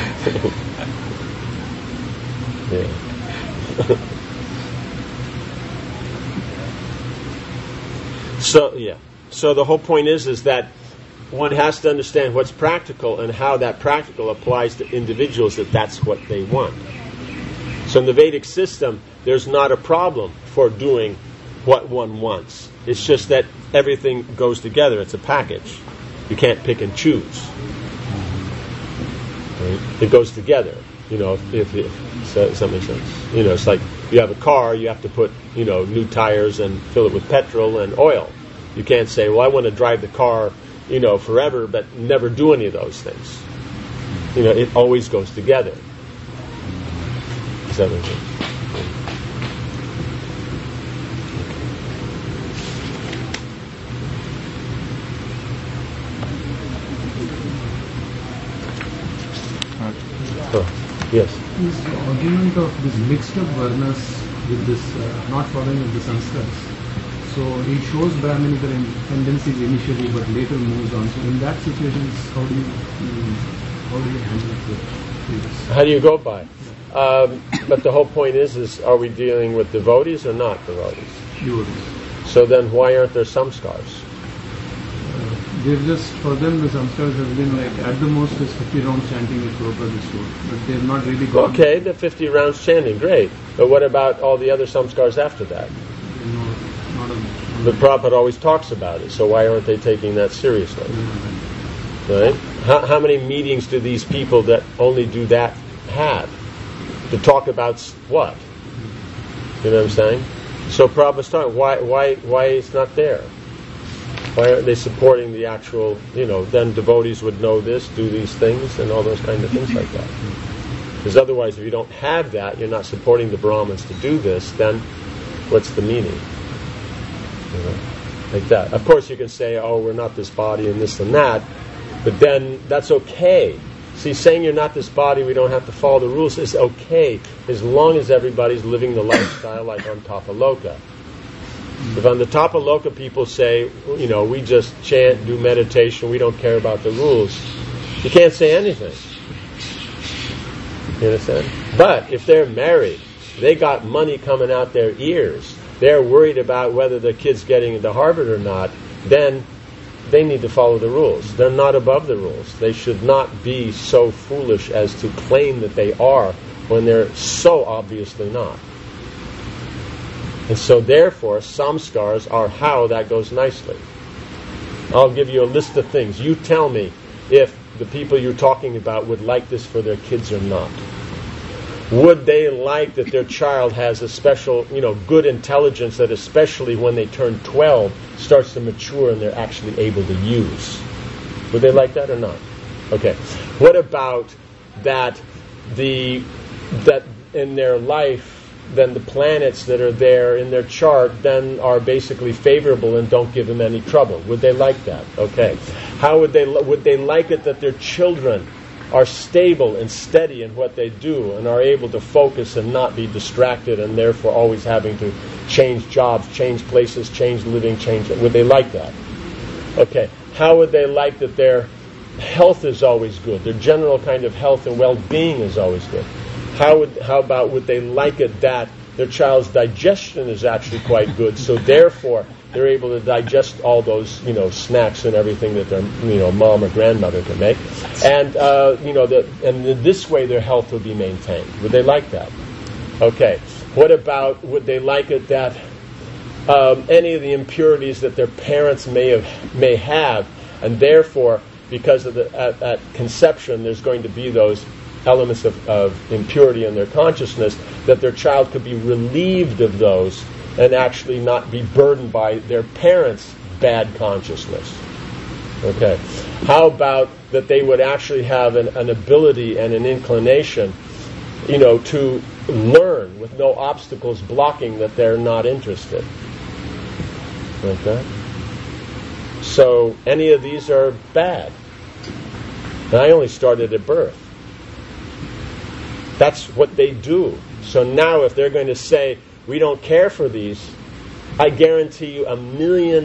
So the whole point is that one has to understand what's practical and how that practical applies to individuals, that's what they want. So in the Vedic system, there's not a problem for doing what one wants. It's just that everything goes together. It's a package. You can't pick and choose. Right? It goes together. Does that make sense? It's like you have a car, you have to put, new tires and fill it with petrol and oil. You can't say, well, I want to drive the car, forever, but never do any of those things. It always goes together. Does that make sense? Yes. This argument of this mixed up varnas with this not following of the sanskars. So it shows Brahminical tendencies initially, but later moves on. So in that situation, how do you handle it? How do you go by? But the whole point is are we dealing with devotees or not devotees? Devotees. So then why aren't there samskars? They're just, for them, the samskars have been like, at the most, is 50 rounds chanting at Prabhupada's store. But they've not really gone. Okay, the 50 rounds chanting, great. But what about all the other samskars after that? The Prabhupada always talks about it, so why aren't they taking that seriously? Right? How many meetings do these people that only do that have? To talk about what? You know what I'm saying? So Prabhupada's talking, why it's not there? Why aren't they supporting the actual, then devotees would know this, do these things, and all those kind of things like that. Because otherwise, if you don't have that, you're not supporting the Brahmins to do this, then what's the meaning? Like that. Of course, you can say, oh, we're not this body and this and that, but then that's okay. See, saying you're not this body, we don't have to follow the rules, is okay, as long as everybody's living the lifestyle like on Tapaloka. If on the Tapaloka people say, we just chant, do meditation, we don't care about the rules, you can't say anything. You understand? But if they're married they got money coming out their ears, they're worried about whether the kid's getting into Harvard or not, then they need to follow the rules. They're not above the rules. They should not be so foolish as to claim that they are when they're so obviously not. And so therefore, samskars are how that goes nicely. I'll give you a list of things. You tell me if the people you're talking about would like this for their kids or not. Would they like that their child has a special, good intelligence that especially when they turn 12 starts to mature and they're actually able to use? Would they like that or not? Okay. What about that in their life, then the planets that are there in their chart then are basically favorable and don't give them any trouble? Would they like that? Okay. How would they like it that their children are stable and steady in what they do and are able to focus and not be distracted and therefore always having to change jobs, change places, change living, change it? Would they like that? Okay. How would they like that their health is always good, their general kind of health and well-being is always good? How about would they like it that their child's digestion is actually quite good, so therefore they're able to digest all those, snacks and everything that their, mom or grandmother can make, and and this way their health will be maintained. Would they like that? Okay. What about would they like it that any of the impurities that their parents may have, and therefore because of at conception there's going to be those elements of impurity in their consciousness, that their child could be relieved of those and actually not be burdened by their parents' bad consciousness. Okay. How about that they would actually have an ability and an inclination, to learn with no obstacles blocking that they're not interested. Okay. So any of these are bad. And I only started at birth. That's what they do. So now if they're going to say, we don't care for these, I guarantee you $1 million.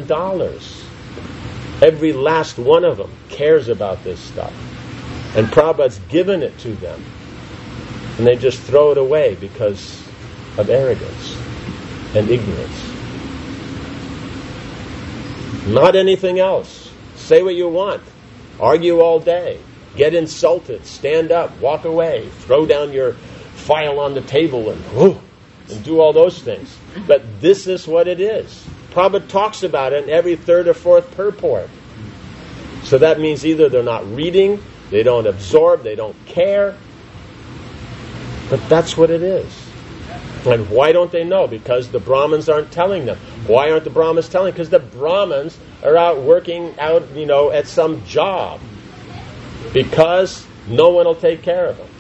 Every last one of them cares about this stuff. And Prabhupada's given it to them. And they just throw it away because of arrogance and ignorance. Not anything else. Say what you want. Argue all day. Get insulted. Stand up. Walk away. Throw down your file on the table and do all those things. But this is what it is. Prabhupada talks about it in every third or fourth purport. So that means either they're not reading, they don't absorb, they don't care. But that's what it is. And why don't they know? Because the Brahmins aren't telling them. Why aren't the Brahmins telling? Because the Brahmins are out working out, at some job. Because no one will take care of them.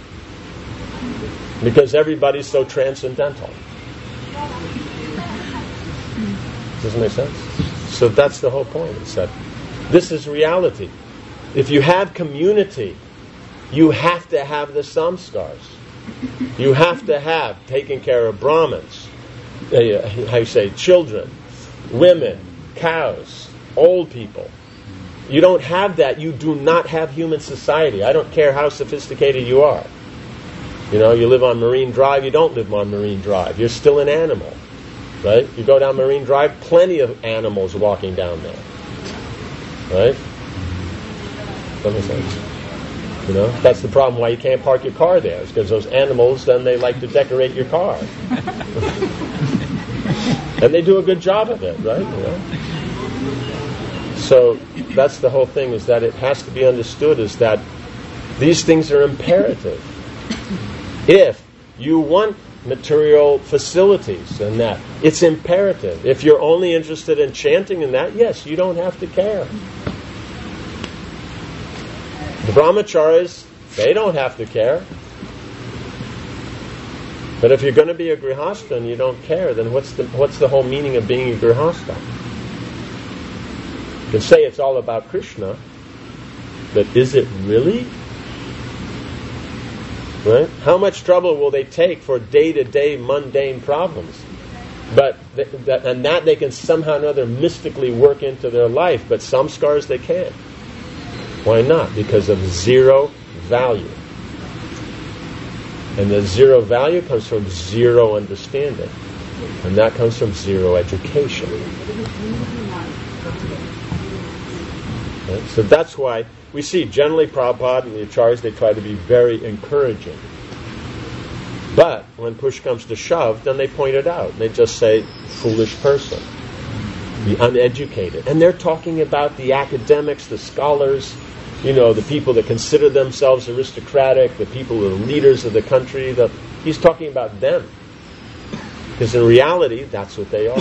Because everybody's so transcendental. Doesn't make sense? So that's the whole point. It's that this is reality. If you have community, you have to have the samskars. You have to have taking care of Brahmins, children, women, cows, old people. You don't have that. You do not have human society. I don't care how sophisticated you are. You live on Marine Drive, you don't live on Marine Drive. You're still an animal. Right? You go down Marine Drive, plenty of animals walking down there. Right? That makes sense. That's the problem why you can't park your car there. It's because those animals, then they like to decorate your car. And they do a good job of it, right? So that's the whole thing, is that it has to be understood is that these things are imperative. If you want material facilities and that, it's imperative. If you're only interested in chanting and that, yes, you don't have to care. The brahmacharis, they don't have to care. But if you're going to be a grihastha and you don't care, then what's the whole meaning of being a grihastha? You can say it's all about Krishna, but is it really? Right? How much trouble will they take for day-to-day mundane problems? But that they can somehow or another mystically work into their life, but samskars they can't. Why not? Because of zero value. And the zero value comes from zero understanding. And that comes from zero education. Right? So that's why we see generally Prabhupada and the Acharyas, they try to be very encouraging. But when push comes to shove, then they point it out. They just say, foolish person, the uneducated. And they're talking about the academics, the scholars, the people that consider themselves aristocratic, the people who are leaders of the country. He's talking about them. Because in reality, that's what they are.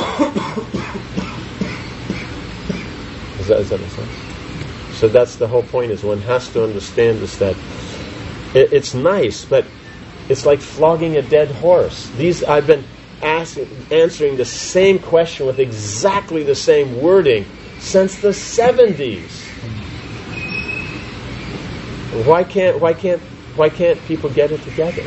Does that make sense? So that's the whole point, is one has to understand this, that it's nice, but it's like flogging a dead horse. I've been answering the same question with exactly the same wording since the 70s. Why can't people get it together?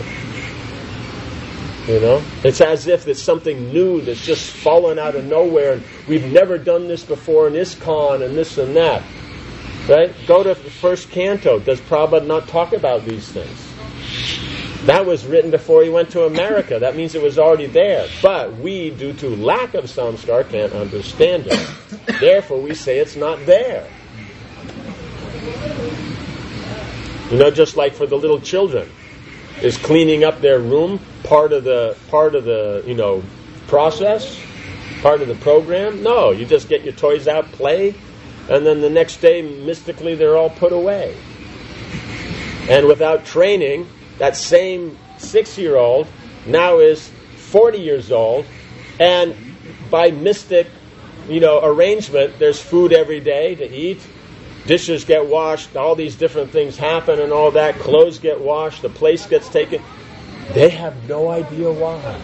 It's as if it's something new that's just fallen out of nowhere, and we've never done this before in ISKCON and this and that. Right? Go to the first canto. Does Prabhupada not talk about these things? That was written before he went to America. That means it was already there. But we, due to lack of samskar, can't understand it. Therefore, we say it's not there. Just like for the little children, is cleaning up their room part of the process, part of the program? No, you just get your toys out, play, and then the next day, mystically, they're all put away. And without training, that same 6-year-old now is 40 years old, and by mystic, arrangement, there's food every day to eat, dishes get washed, all these different things happen and all that, clothes get washed, the place gets taken. They have no idea why.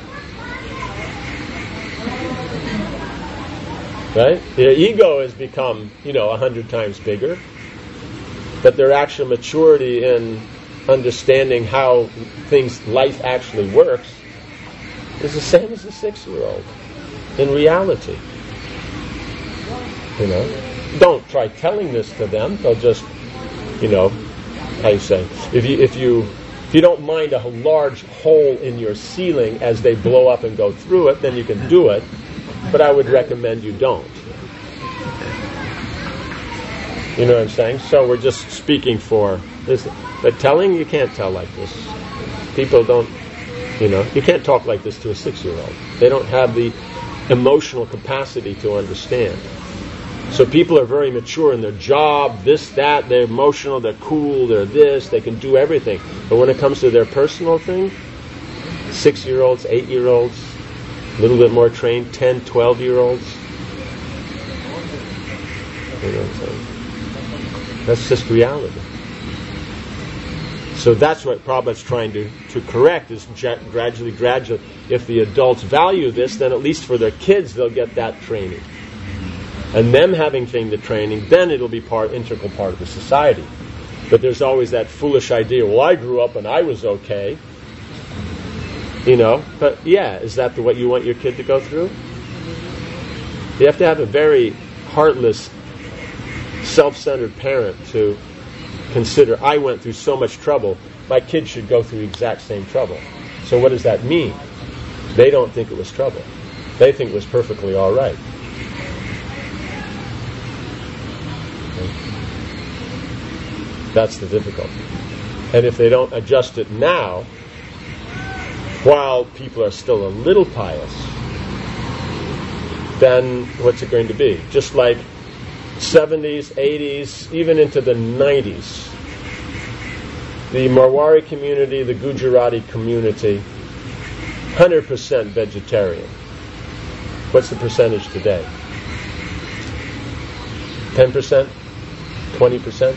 Right? Their ego has become, 100 times bigger, but their actual maturity in understanding how life actually works is the same as a 6-year-old in reality. Don't try telling this to them. They'll just, how you say, if you don't mind a large hole in your ceiling as they blow up and go through it, then you can do it. But I would recommend you don't. You know what I'm saying? So we're just speaking for this. But telling, you can't tell like this. People don't, you can't talk like this to a 6-year-old. They don't have the emotional capacity to understand. So people are very mature in their job, this, that, they're emotional, they're cool, they're this, they can do everything. But when it comes to their personal thing, 6-year-olds, 8-year-olds, a little bit more trained, 10, 12-year-olds. You know what I'm saying? That's just reality. So that's what Prabhupada's trying to correct, is gradually, if the adults value this, then at least for their kids they'll get that training. And them having the training, then it'll be integral part of the society. But there's always that foolish idea, well, I grew up and I was okay. But is that what you want your kid to go through? You have to have a very heartless, self-centered parent to consider, I went through so much trouble, my kid should go through the exact same trouble. So what does that mean? They don't think it was trouble. They think it was perfectly all right. That's the difficulty. And if they don't adjust it now, while people are still a little pious, then what's it going to be? Just like 70s, 80s, even into the 90s, the Marwari community, the Gujarati community, 100% vegetarian. What's the percentage today? 10%? 20%?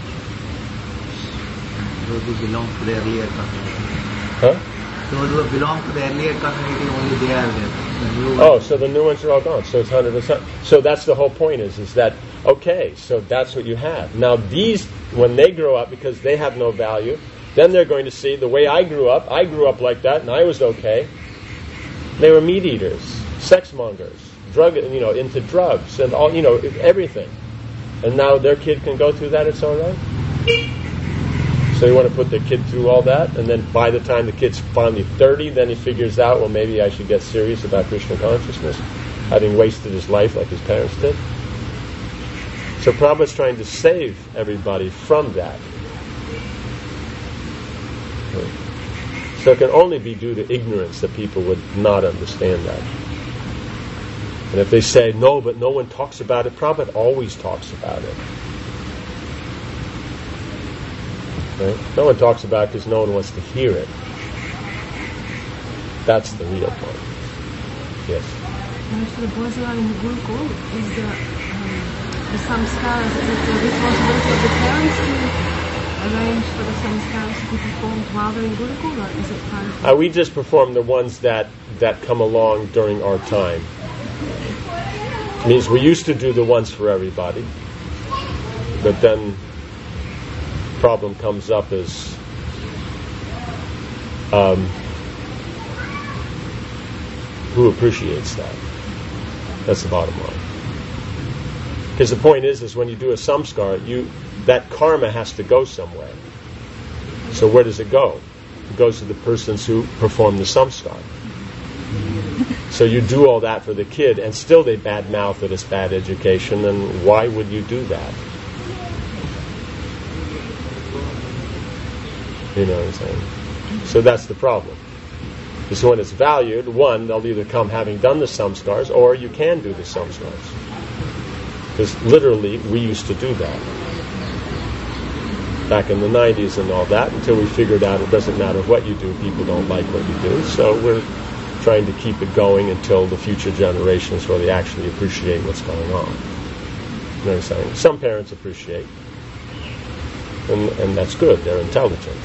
Those who belong to the earlier community. Huh? Those who belong to the earlier community, only they are there. So the new ones are all gone. So it's 100%. So that's the whole point is that, okay, so that's what you have. Now these, when they grow up, because they have no value, then they're going to see the way I grew up like that and I was okay. They were meat eaters, sex mongers, into drugs and all, everything. And now their kid can go through that, it's all right. So So you want to put the kid through all that, and then by the time the kid's finally 30, then he figures out, well, maybe I should get serious about Krishna consciousness, having wasted his life like his parents did. So Prabhupada's trying to save everybody from that. So it can only be due to ignorance that people would not understand that. And if they say, no, but no one talks about it, Prabhupada always talks about it. Right? No one talks about it because no one wants to hear it. That's the real point. Yes? For the boys who are in Gurukul, is the samskaras, is it the responsibility of the parents to arrange for the samskaras to be performed while they're in Gurukul, or is it part of the... We just perform the ones that come along during our time. It means we used to do the ones for everybody, but then problem comes up is who appreciates that? That's the bottom line. Because the point is when you do a samskar, that karma has to go somewhere. So where does it go? It goes to the persons who perform the samskar. So you do all that for the kid, and still they badmouth that it's bad education, and why would you do that? You know what I'm saying? So that's the problem. Because when it's valued, one, they'll either come having done the samskars, or you can do the samskars. Because literally, we used to do that back in the 90s and all that, until we figured out it doesn't matter what you do, people don't like what you do. So we're trying to keep it going until the future generations really actually appreciate what's going on. You know what I'm saying? Some parents appreciate, and that's good. They're intelligent.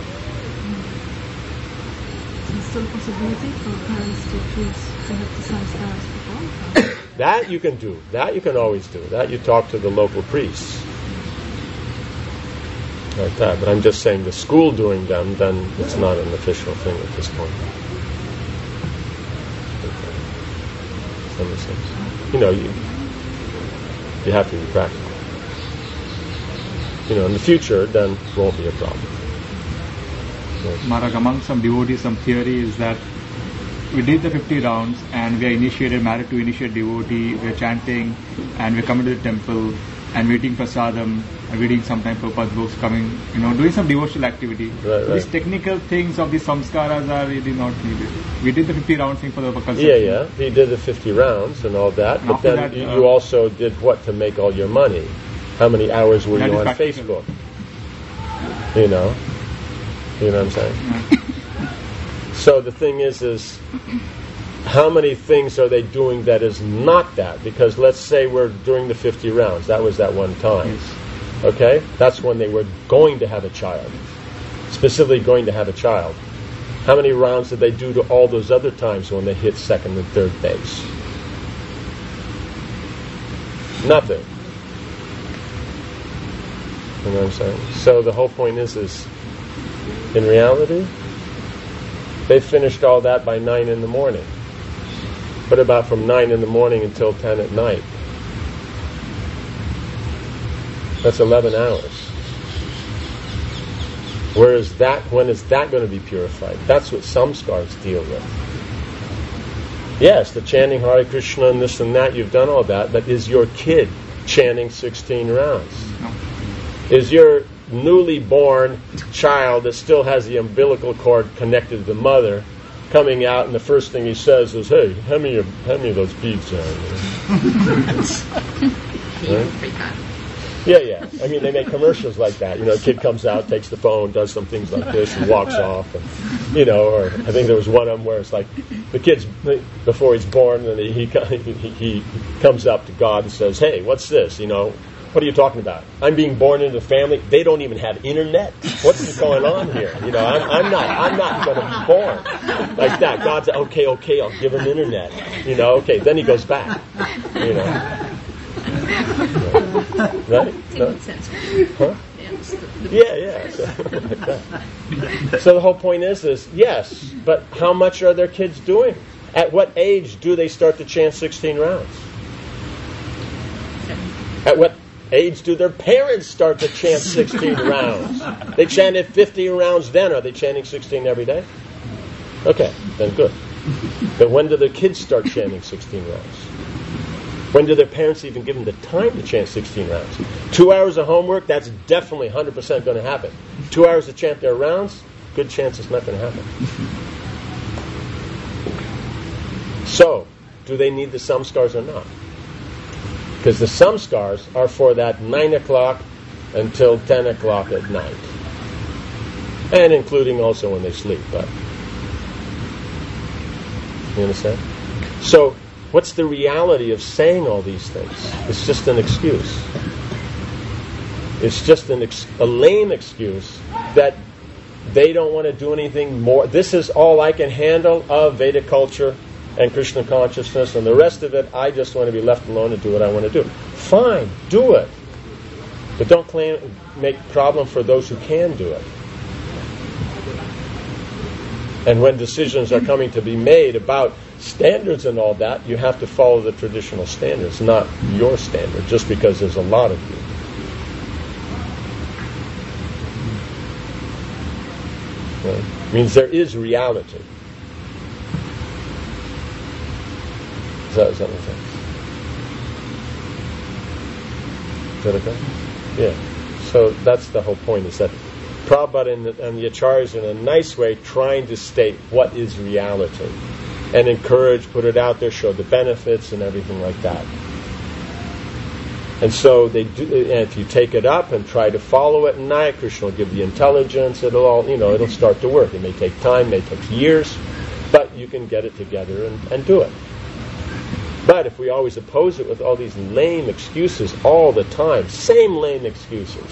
Is there still a possibility for parents to choose to have the samskaras performed? That you can do. That you can always do. That you talk to the local priests. Like that. But I'm just saying the school doing them, then it's not an official thing at this point. You know, you have to be practical. You know, in the future, then it won't be a problem. Yes. Maharaj, among some devotees, some theory is that we did the 50 rounds and we are married to initiate devotee, we are chanting and we're coming to the temple and waiting for sadham, reading sometime Prabhupada books, coming, doing some devotional activity. Right. These technical things of the samskaras are really not needed. We did the 50 round thing for the consumption. Yeah. He did the 50 rounds and all that, but then that, you also did what to make all your money? How many hours were you on Facebook? You know what I'm saying? Yeah. So the thing is how many things are they doing that is not that? Because let's say we're doing the 50 rounds. That was that one time. Yes. Okay? That's when they were going to have a child. Specifically going to have a child. How many rounds did they do to all those other times when they hit second and third base? Nothing. You know what I'm saying? So the whole point is in reality, they finished all that by 9 in the morning. What about from 9 in the morning until 10 at night? That's 11 hours. Whereas when is that going to be purified? That's what samskars deal with. Yes, the chanting Hare Krishna and this and that, you've done all that, but is your kid chanting 16 rounds? No. Is your newly born child that still has the umbilical cord connected to the mother coming out, and the first thing he says is, "Hey, hand me of those beads down there." Right? Yeah. I mean, they make commercials like that. A kid comes out, takes the phone, does some things like this, and walks off. And, or I think there was one of them where it's like the kid's before he's born, and he comes up to God and says, "Hey, what's this? What are you talking about? I'm being born into a family. They don't even have internet. What's going on here? I'm not going to be born like that." God said, "Okay, I'll give him internet." Okay. Then he goes back. Right? No? Huh? Yeah. So the whole point is yes, but how much are their kids doing? At what age do they start to chant 16 rounds? At what age do their parents start to chant 16 rounds? They chanted 50 rounds then. Are they chanting 16 every day? Okay, then good. Then when do their kids start chanting 16 rounds? When do their parents even give them the time to chant 16 rounds? 2 hours of homework, that's definitely 100% going to happen. 2 hours to chant their rounds, good chance it's not going to happen. So, do they need the samskars or not? Because the samskars are for that 9 o'clock until 10 o'clock at night. And including also when they sleep. But you understand? So, what's the reality of saying all these things? It's just an excuse. It's just a lame excuse that they don't want to do anything more. This is all I can handle of Vedic culture and Krishna consciousness, and the rest of it, I just want to be left alone and do what I want to do. Fine, do it. But don't make problem for those who can do it. And when decisions are coming to be made about standards and all that, you have to follow the traditional standards, not your standard, just because there's a lot of you. Right? It means there is reality. Does that make sense? Is that okay? Yeah. So that's the whole point, is that Prabhupada and the Acharyas in a nice way trying to state what is reality and encourage, put it out there, show the benefits and everything like that. And so they do, and if you take it up and try to follow it at night, Krishna will give the intelligence, it'll start to work. It may take time, it may take years, but you can get it together and do it. But if we always oppose it with all these lame excuses all the time, same lame excuses,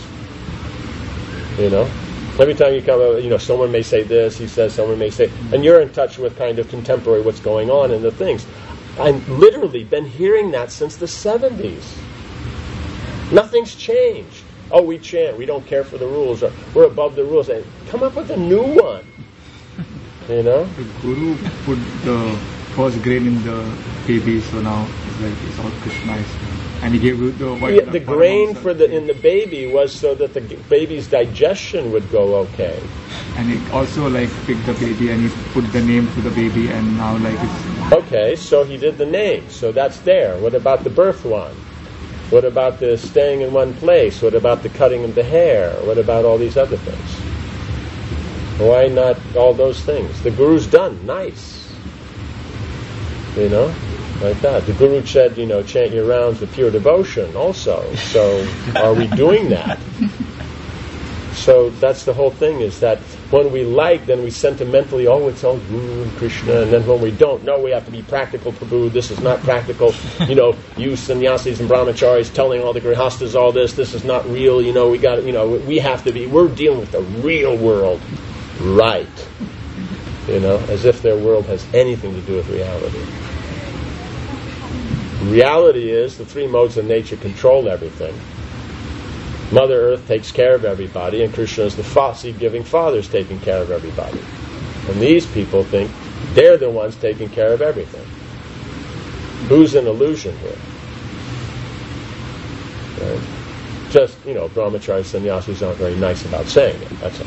every time you come out, someone may say this, he says, someone may say, and you're in touch with kind of contemporary what's going on in the things. I've literally been hearing that since the 70s. Nothing's changed. Oh, we chant, we don't care for the rules, or we're above the rules. And come up with a new one. The Guru put the first grain in the baby, so now it's all Krishnized. And he gave the grain in the baby was so that the baby's digestion would go okay. And he also picked the baby and he put the name to the baby, and now it's okay. So he did the name. So that's there. What about the birth one? What about the staying in one place? What about the cutting of the hair? What about all these other things? Why not all those things? The Guru's done. Nice. Like that. The Guru said, chant your rounds with pure devotion also. So are we doing that? So that's the whole thing, is that when we like, then we sentimentally, it's all Guru and Krishna, and then when we don't, no, we have to be practical, Prabhu, this is not practical, you sannyasis and brahmacharis telling all the grihastas all this is not real, we got we have to be, we're dealing with the real world, right? As if their world has anything to do with reality. Reality is the three modes of nature control everything. Mother Earth takes care of everybody, and Krishna is the seed-giving Father's taking care of everybody. And these people think they're the ones taking care of everything. Who's an illusion here? Right? Just, brahmachari sannyasis aren't very nice about saying it, that's all.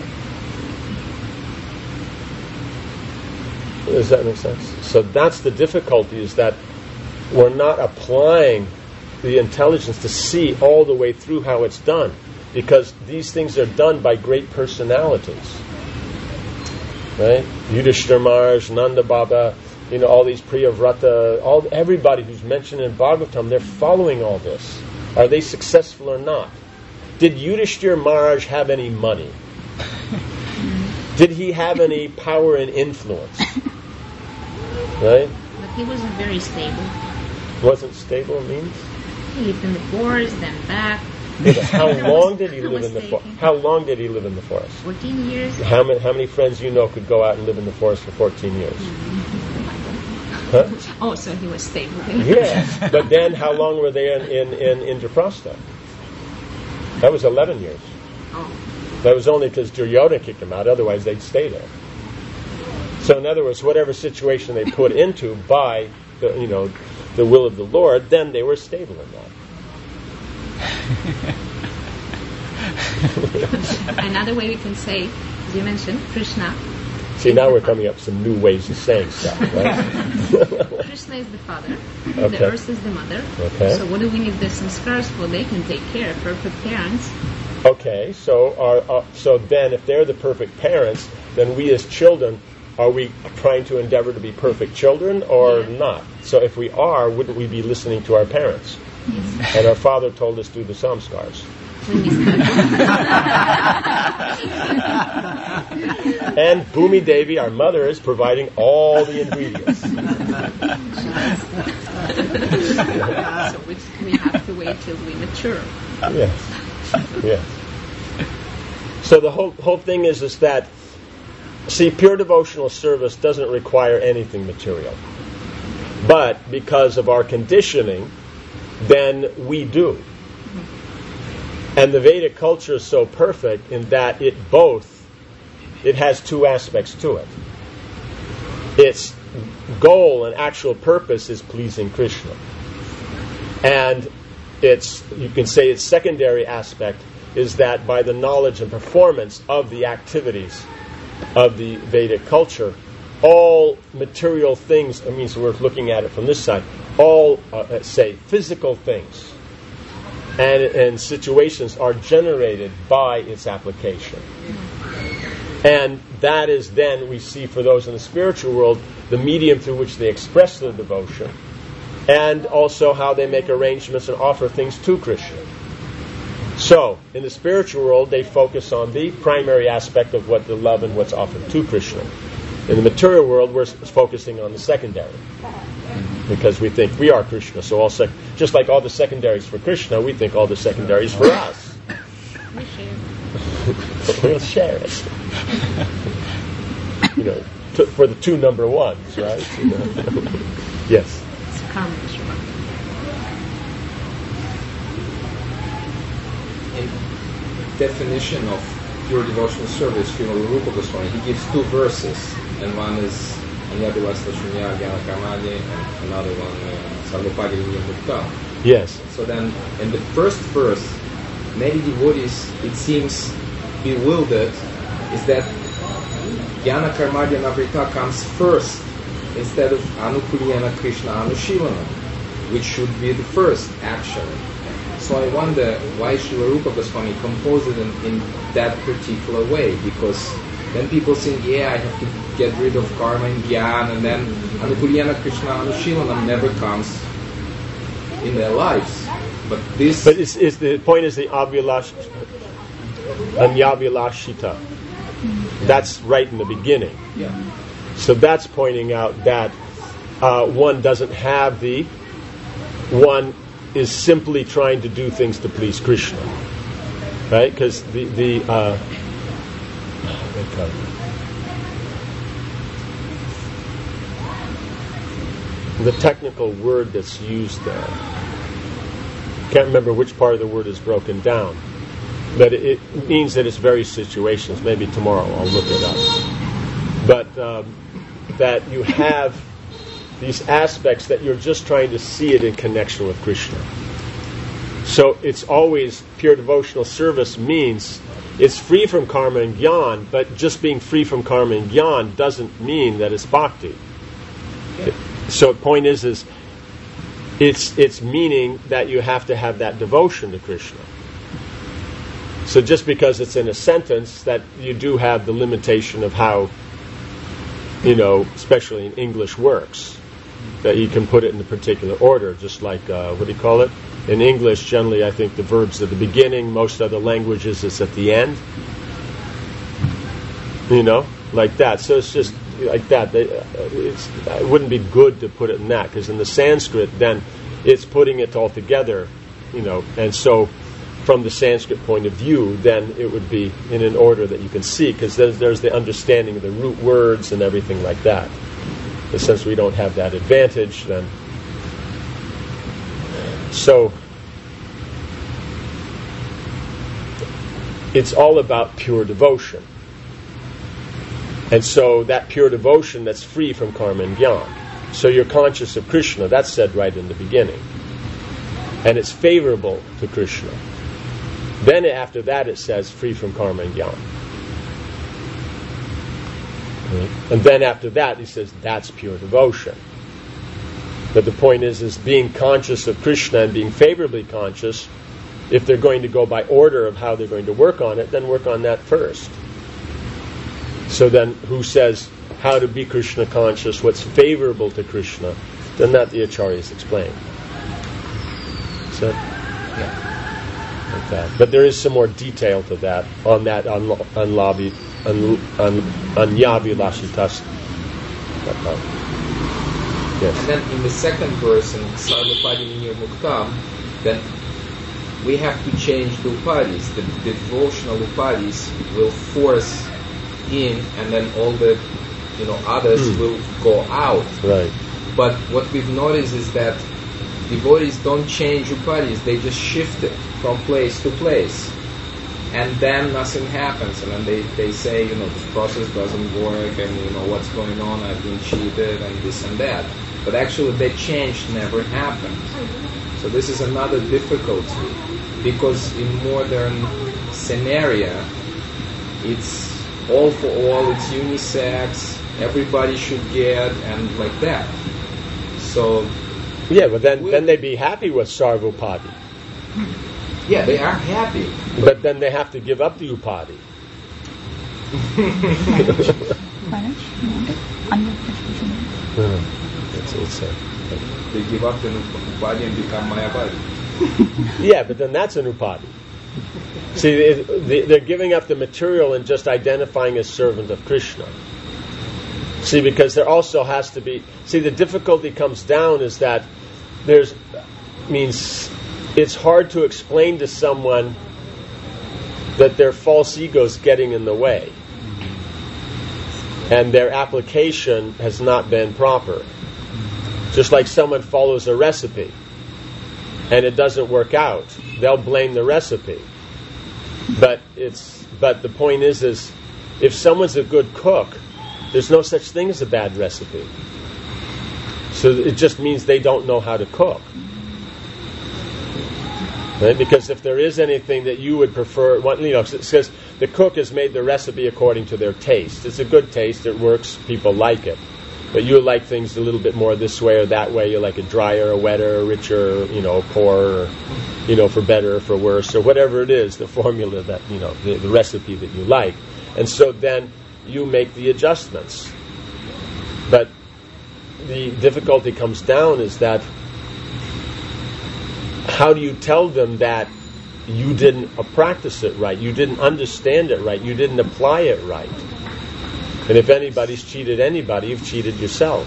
Does that make sense? So that's the difficulty, is that we're not applying the intelligence to see all the way through how it's done, because these things are done by great personalities, right? Yudhishthira Maharaj, Nanda Baba, all these Priyavrata, everybody who's mentioned in Bhagavatam, they're following all this. Are they successful or not? Did Yudhishthira Maharaj have any money? Did he have any power and influence? Right? But he wasn't very stable. Wasn't stable means? He lived in the forest, then back. How long did he live in the forest? How long did he live in the forest? 14 years. How many friends could go out and live in the forest for 14 years? Huh? Oh, so he was stable. Yes, but then how long were they in Indraprastha? That was 11 years. Oh. That was only because Duryodhana kicked them out, otherwise they'd stay there. So in other words, whatever situation they put into by the will of the Lord, then they were stable in that. Another way we can say, as you mentioned, Krishna. See, now we're coming up with some new ways of saying stuff, right? Krishna is the father, Okay. the earth is the mother. Okay. So what do we need the samskaras for? They can take care of perfect parents. Okay, so then if they're the perfect parents, then we as children, are we trying to endeavor to be perfect children or not? So if we are, wouldn't we be listening to our parents? Yes. And our father told us to do the samskars. And Bhumi Devi, our mother, is providing all the ingredients. So we have to wait till we mature. Yes. So the whole thing is that, see, pure devotional service doesn't require anything material. But because of our conditioning, then we do. And the Vedic culture is so perfect in that it has two aspects to it. Its goal and actual purpose is pleasing Krishna. And you can say its secondary aspect is that by the knowledge and performance of the activities of the Vedic culture, all material things, so we're looking at it from this side, all, say, physical things and situations are generated by its application. And that is then, we see for those in the spiritual world, the medium through which they express their devotion, and also how they make arrangements and offer things to Krishna. So, in the spiritual world, they focus on the primary aspect of what the love and what's offered to Krishna. In the material world, we're focusing on the secondary, because we think we are Krishna. So just like all the secondaries for Krishna, we think all the secondaries for us. We'll share it. For the two number ones, right? Yes. It's karma. In definition of pure devotional service, Srimad Rupa Goswami, he gives two verses, and one is Anyabhilasta Shunya Gyana Karmanye, and another one Sarvapagya Mukta. Yes. So then, in the first verse, many devotees, it seems, bewildered, is that Gyana Karmadya Navrita comes first instead of Anukuliyana Krishna Anushilana, which should be the first action. So I wonder why Srila Rupa Goswami composed it in that particular way, because then people think, I have to get rid of karma and gyan, and then Anukuliyana Krishna Anushilanam never comes in their lives. But the point is the Anyabhilashita. That's right in the beginning. Yeah. So that's pointing out that one doesn't have one is simply trying to do things to please Krishna, right? Because the technical word that's used there, can't remember which part of the word is broken down, but it means that it's various situations. Maybe tomorrow I'll look it up. But that you have these aspects that you're just trying to see it in connection with Krishna. So it's always pure devotional service means it's free from karma and gyan, but just being free from karma and gyan doesn't mean that it's bhakti. Yeah. So the point is it's meaning that you have to have that devotion to Krishna. So just because it's in a sentence, that you do have the limitation of how, especially in English works, that you can put it in a particular order, just like, in English, generally, I think the verb's at the beginning. Most other languages, it's at the end. Like that. So it's just like that. It wouldn't be good to put it in that, because in the Sanskrit, then it's putting it all together, and so from the Sanskrit point of view, then it would be in an order that you can see, because there's the understanding of the root words and everything like that. But since we don't have that advantage, then so it's all about pure devotion. And so that pure devotion that's free from karma and gyan. So you're conscious of Krishna, that's said right in the beginning. And it's favorable to Krishna. Then after that it says free from karma and jnana. And then after that he says that's pure devotion. But the point is being conscious of Krishna and being favorably conscious, if they're going to go by order of how they're going to work on it, then work on that first. So then who says how to be Krishna conscious, what's favorable to Krishna, then that the acharyas explain. So, yeah. Like that. But there is some more detail to that on Anyavilashitas. Yes. And then in the second verse, in Sarvapadi Minir Muktam, then we have to change the upadis. The devotional upadis will force in, and then all the others will go out. Right. But what we've noticed is that devotees don't change upadis; they just shift it from place to place, and then nothing happens. And then they say, this process doesn't work, and what's going on? I've been cheated, and this and that. But actually, the change never happened. So this is another difficulty, because in modern scenario, it's all for all, it's unisex, everybody should get, and like that. So yeah, but then they'd be happy with Sarvapadi. Yeah, they are happy. But then they have to give up the upadi. They give up the upadi and become mayavadi. Yeah, but then that's an upadi. See, they're giving up the material and just identifying as servant of Krishna. See, because there also has to be... See, the difficulty comes down is that it's hard to explain to someone that their false ego's getting in the way. And their application has not been proper. Just like someone follows a recipe and it doesn't work out, they'll blame the recipe. But the point is if someone's a good cook, there's no such thing as a bad recipe. So it just means they don't know how to cook. Right? Because if there is anything that you would prefer, it says the cook has made the recipe according to their taste. It's a good taste, it works, people like it. But you like things a little bit more this way or that way. You like it drier or wetter or richer, poorer, or, for better or for worse, or whatever it is, the formula that, the recipe that you like. And so then you make the adjustments. But the difficulty comes down is that how do you tell them that you didn't practice it right, you didn't understand it right, you didn't apply it right? And if anybody's cheated anybody, you've cheated yourself.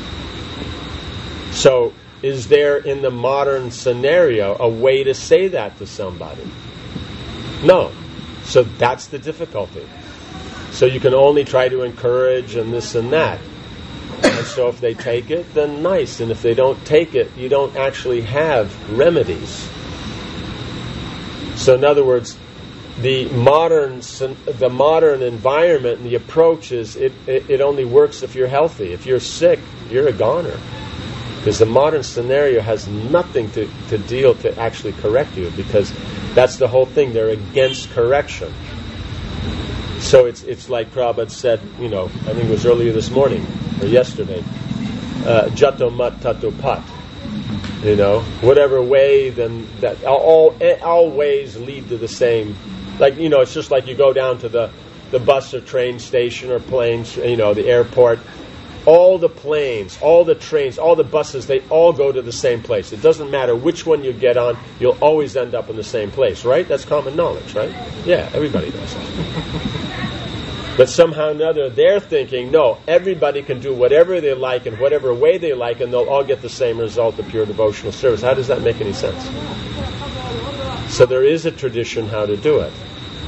So, is there in the modern scenario a way to say that to somebody? No. So that's the difficulty. So you can only try to encourage and this and that. And so if they take it, then nice. And if they don't take it, you don't actually have remedies. So in other words, the modern environment and the approach is it only works if you're healthy. If you're sick, you're a goner. Because the modern scenario has nothing to deal to actually correct you, because that's the whole thing. They're against correction. So it's like Prabhupada said, I think it was earlier this morning or yesterday, Jato mat tato pat. Whatever way, then that all ways lead to the same. Like, it's just like you go down to the bus or train station or planes, the airport. All the planes, all the trains, all the buses, they all go to the same place. It doesn't matter which one you get on, you'll always end up in the same place, right? That's common knowledge, right? Yeah, everybody knows that. But somehow or another, they're thinking, no, everybody can do whatever they like in whatever way they like, and they'll all get the same result of pure devotional service. How does that make any sense? So there is a tradition how to do it.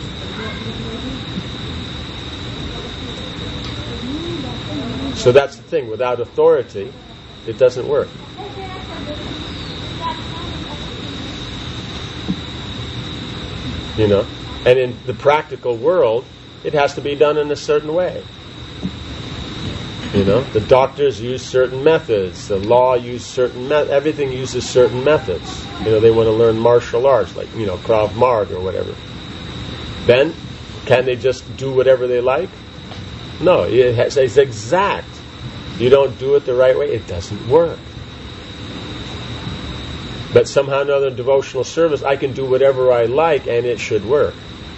So that's the thing. Without authority, it doesn't work. And in the practical world, it has to be done in a certain way. The doctors use certain methods. The law uses certain everything uses certain methods. They want to learn martial arts, like, Krav Maga or whatever. Then, can they just do whatever they like? No, it's exact. You don't do it the right way, it doesn't work. But somehow or another in devotional service, I can do whatever I like and it should work.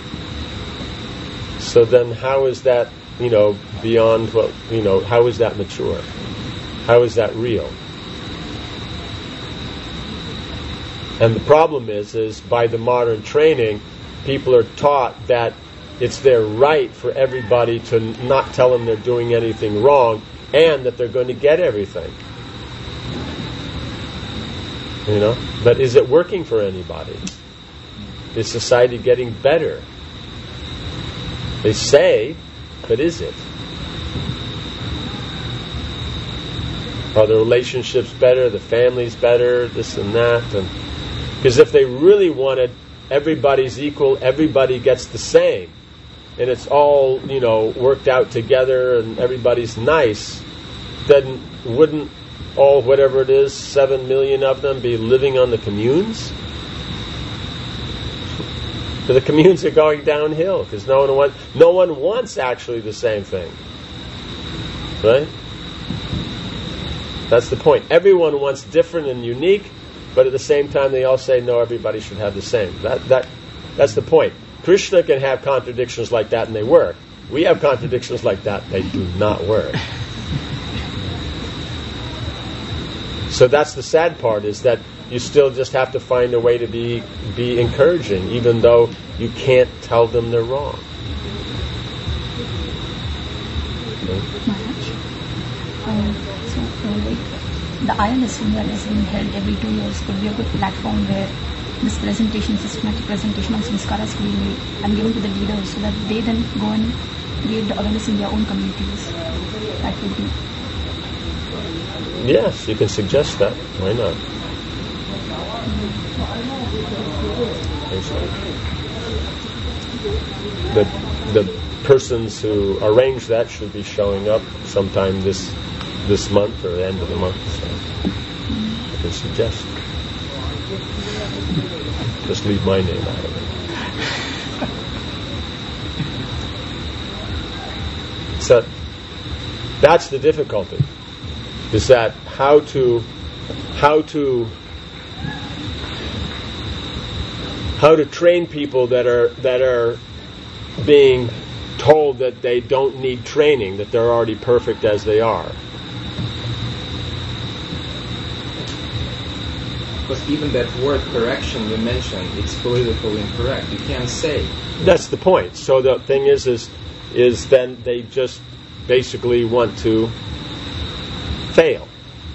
So then how is that, beyond what, how is that mature? How is that real? And the problem is by the modern training, people are taught that it's their right for everybody to not tell them they're doing anything wrong and that they're going to get everything. But is it working for anybody? Is society getting better? They say, but is it? Are the relationships better? The family's better? This and that? Because if they really wanted everybody's equal, everybody gets the same, and it's all, worked out together and everybody's nice, then wouldn't all, whatever it is, 7 million of them be living on the communes? But the communes are going downhill because no one wants actually the same thing. Right? That's the point. Everyone wants different and unique, but at the same time they all say, no, everybody should have the same. That's the point. Krishna can have contradictions like that and they work. We have contradictions like that, they do not work. So that's the sad part, is that you still just have to find a way to be encouraging, even though you can't tell them they're wrong. The ILS India is being held every 2 years. Could be a good platform where this presentation, systematic presentation on samskaras could be made and given to the leaders so that they then go and create the awareness in their own communities. That would be. Yes, you can suggest that. Why not? The persons who arrange that should be showing up sometime this month or the end of the month. So I can suggest. Just leave my name out of it. So that's the difficulty. Is that how to train people that are being told that they don't need training, that they're already perfect as they are. Because even that word correction you mentioned, it's politically incorrect. You can't say. That's the point. So the thing is then they just basically want to fail.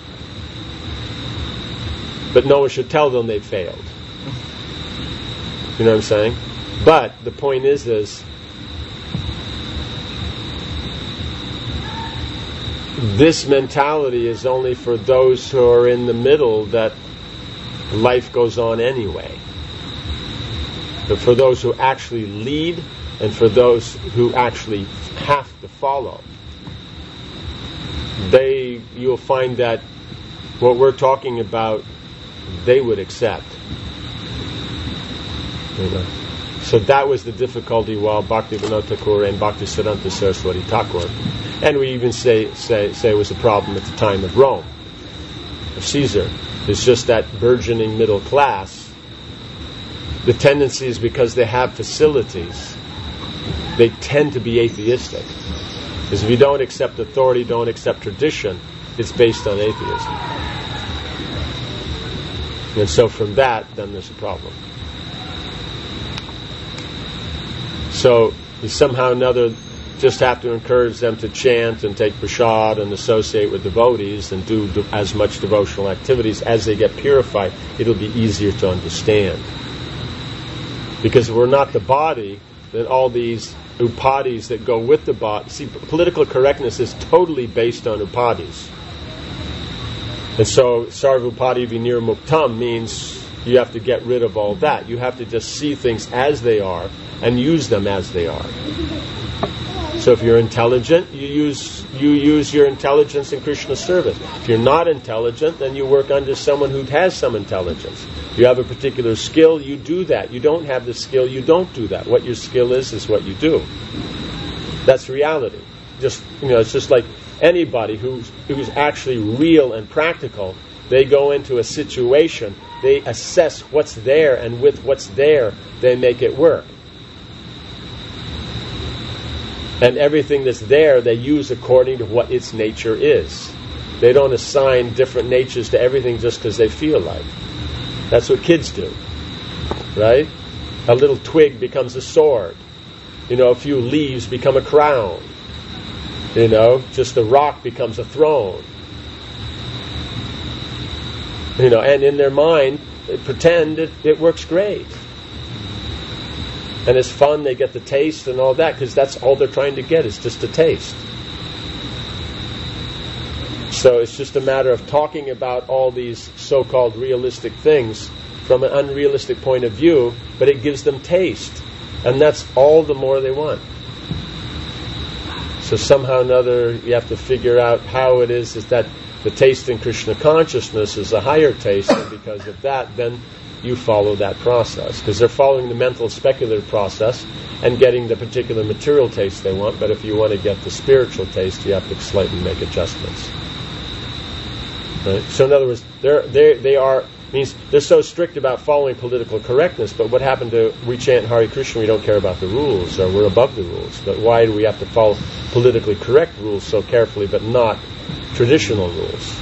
But no one should tell them they failed. You know what I'm saying? But the point is this mentality is only for those who are in the middle, that life goes on anyway. But for those who actually lead and for those who actually have to follow, you'll find that what we're talking about, they would accept. So that was the difficulty while Bhaktivinoda Thakur and Bhaktisiddhanta Saraswati Thakur, and we even say it was a problem at the time of Rome, of Caesar. It's just that burgeoning middle class. The tendency is because they have facilities, they tend to be atheistic. Because if you don't accept authority, don't accept tradition, it's based on atheism. And so from that, then there's a problem. So you somehow or another just have to encourage them to chant and take prasad and associate with devotees and do as much devotional activities. As they get purified, it'll be easier to understand. Because if we're not the body, then all these upadhis that go with the body. See, political correctness is totally based on upadhis. And so sarvupadi vinir muktam means you have to get rid of all that. You have to just see things as they are and use them as they are. So if you're intelligent, you use your intelligence in Krishna's service. If you're not intelligent, then you work under someone who has some intelligence. You have a particular skill, you do that. You don't have the skill, you don't do that. What your skill is what you do. That's reality. It's just like anybody who's actually real and practical. They go into a situation, they assess what's there, and with what's there, they make it work. And everything that's there, they use according to what its nature is. They don't assign different natures to everything just because they feel like. That's what kids do, right? A little twig becomes a sword. A few leaves become a crown. Just a rock becomes a throne. And in their mind, they pretend it works great. And it's fun, they get the taste and all that, because that's all they're trying to get, is just a taste. So it's just a matter of talking about all these so-called realistic things from an unrealistic point of view, but it gives them taste. And that's all the more they want. So somehow or another, you have to figure out how it is that the taste in Krishna consciousness is a higher taste, and because of that, then you follow that process. Because they're following the mental speculative process and getting the particular material taste they want, but if you want to get the spiritual taste, you have to slightly make adjustments. Right? So in other words, they're so strict about following political correctness, but what happened to we chant Hare Krishna, we don't care about the rules, or we're above the rules. But why do we have to follow politically correct rules so carefully, but not traditional rules?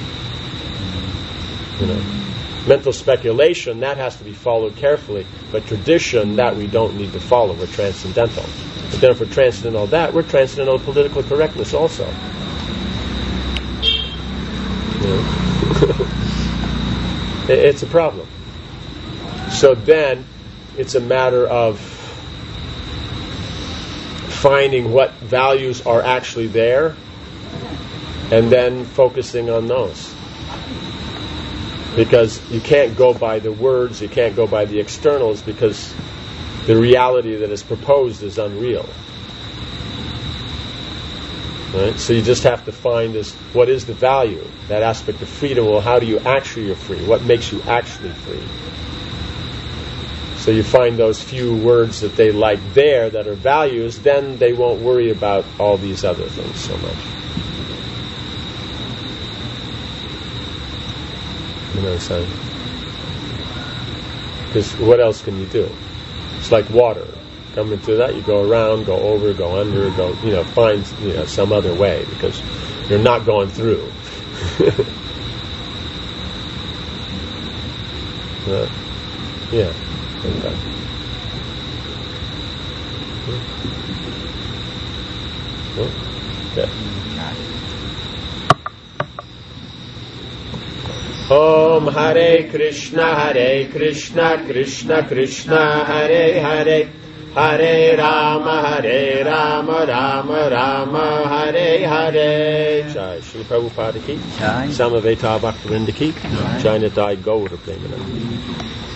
Mental speculation, that has to be followed carefully, but tradition, that we don't need to follow. We're transcendental. But then if we're transcending all that, we're transcending all political correctness also. It's a problem. So then it's a matter of finding what values are actually there and then focusing on those. Because you can't go by the words, you can't go by the externals, because the reality that is proposed is unreal. Right? So you just have to find what is the value, that aspect of freedom. Well, how do you actually are free? What makes you actually free? So you find those few words that they like there that are values, then they won't worry about all these other things so much. You know what I'm saying? Because what else can you do? It's like water. Come into that, you go around, go over, go under, find some other way, because you're not going through. Yeah. Okay. Okay. Om Hare Krishna, Krishna Krishna, Hare Hare, Hare Rama, Rama Rama, Hare Hare. Jai Shri Prabhupada ki, Samaveta Bhaktivinoda ki, Jai Nitai Gaura Premanand.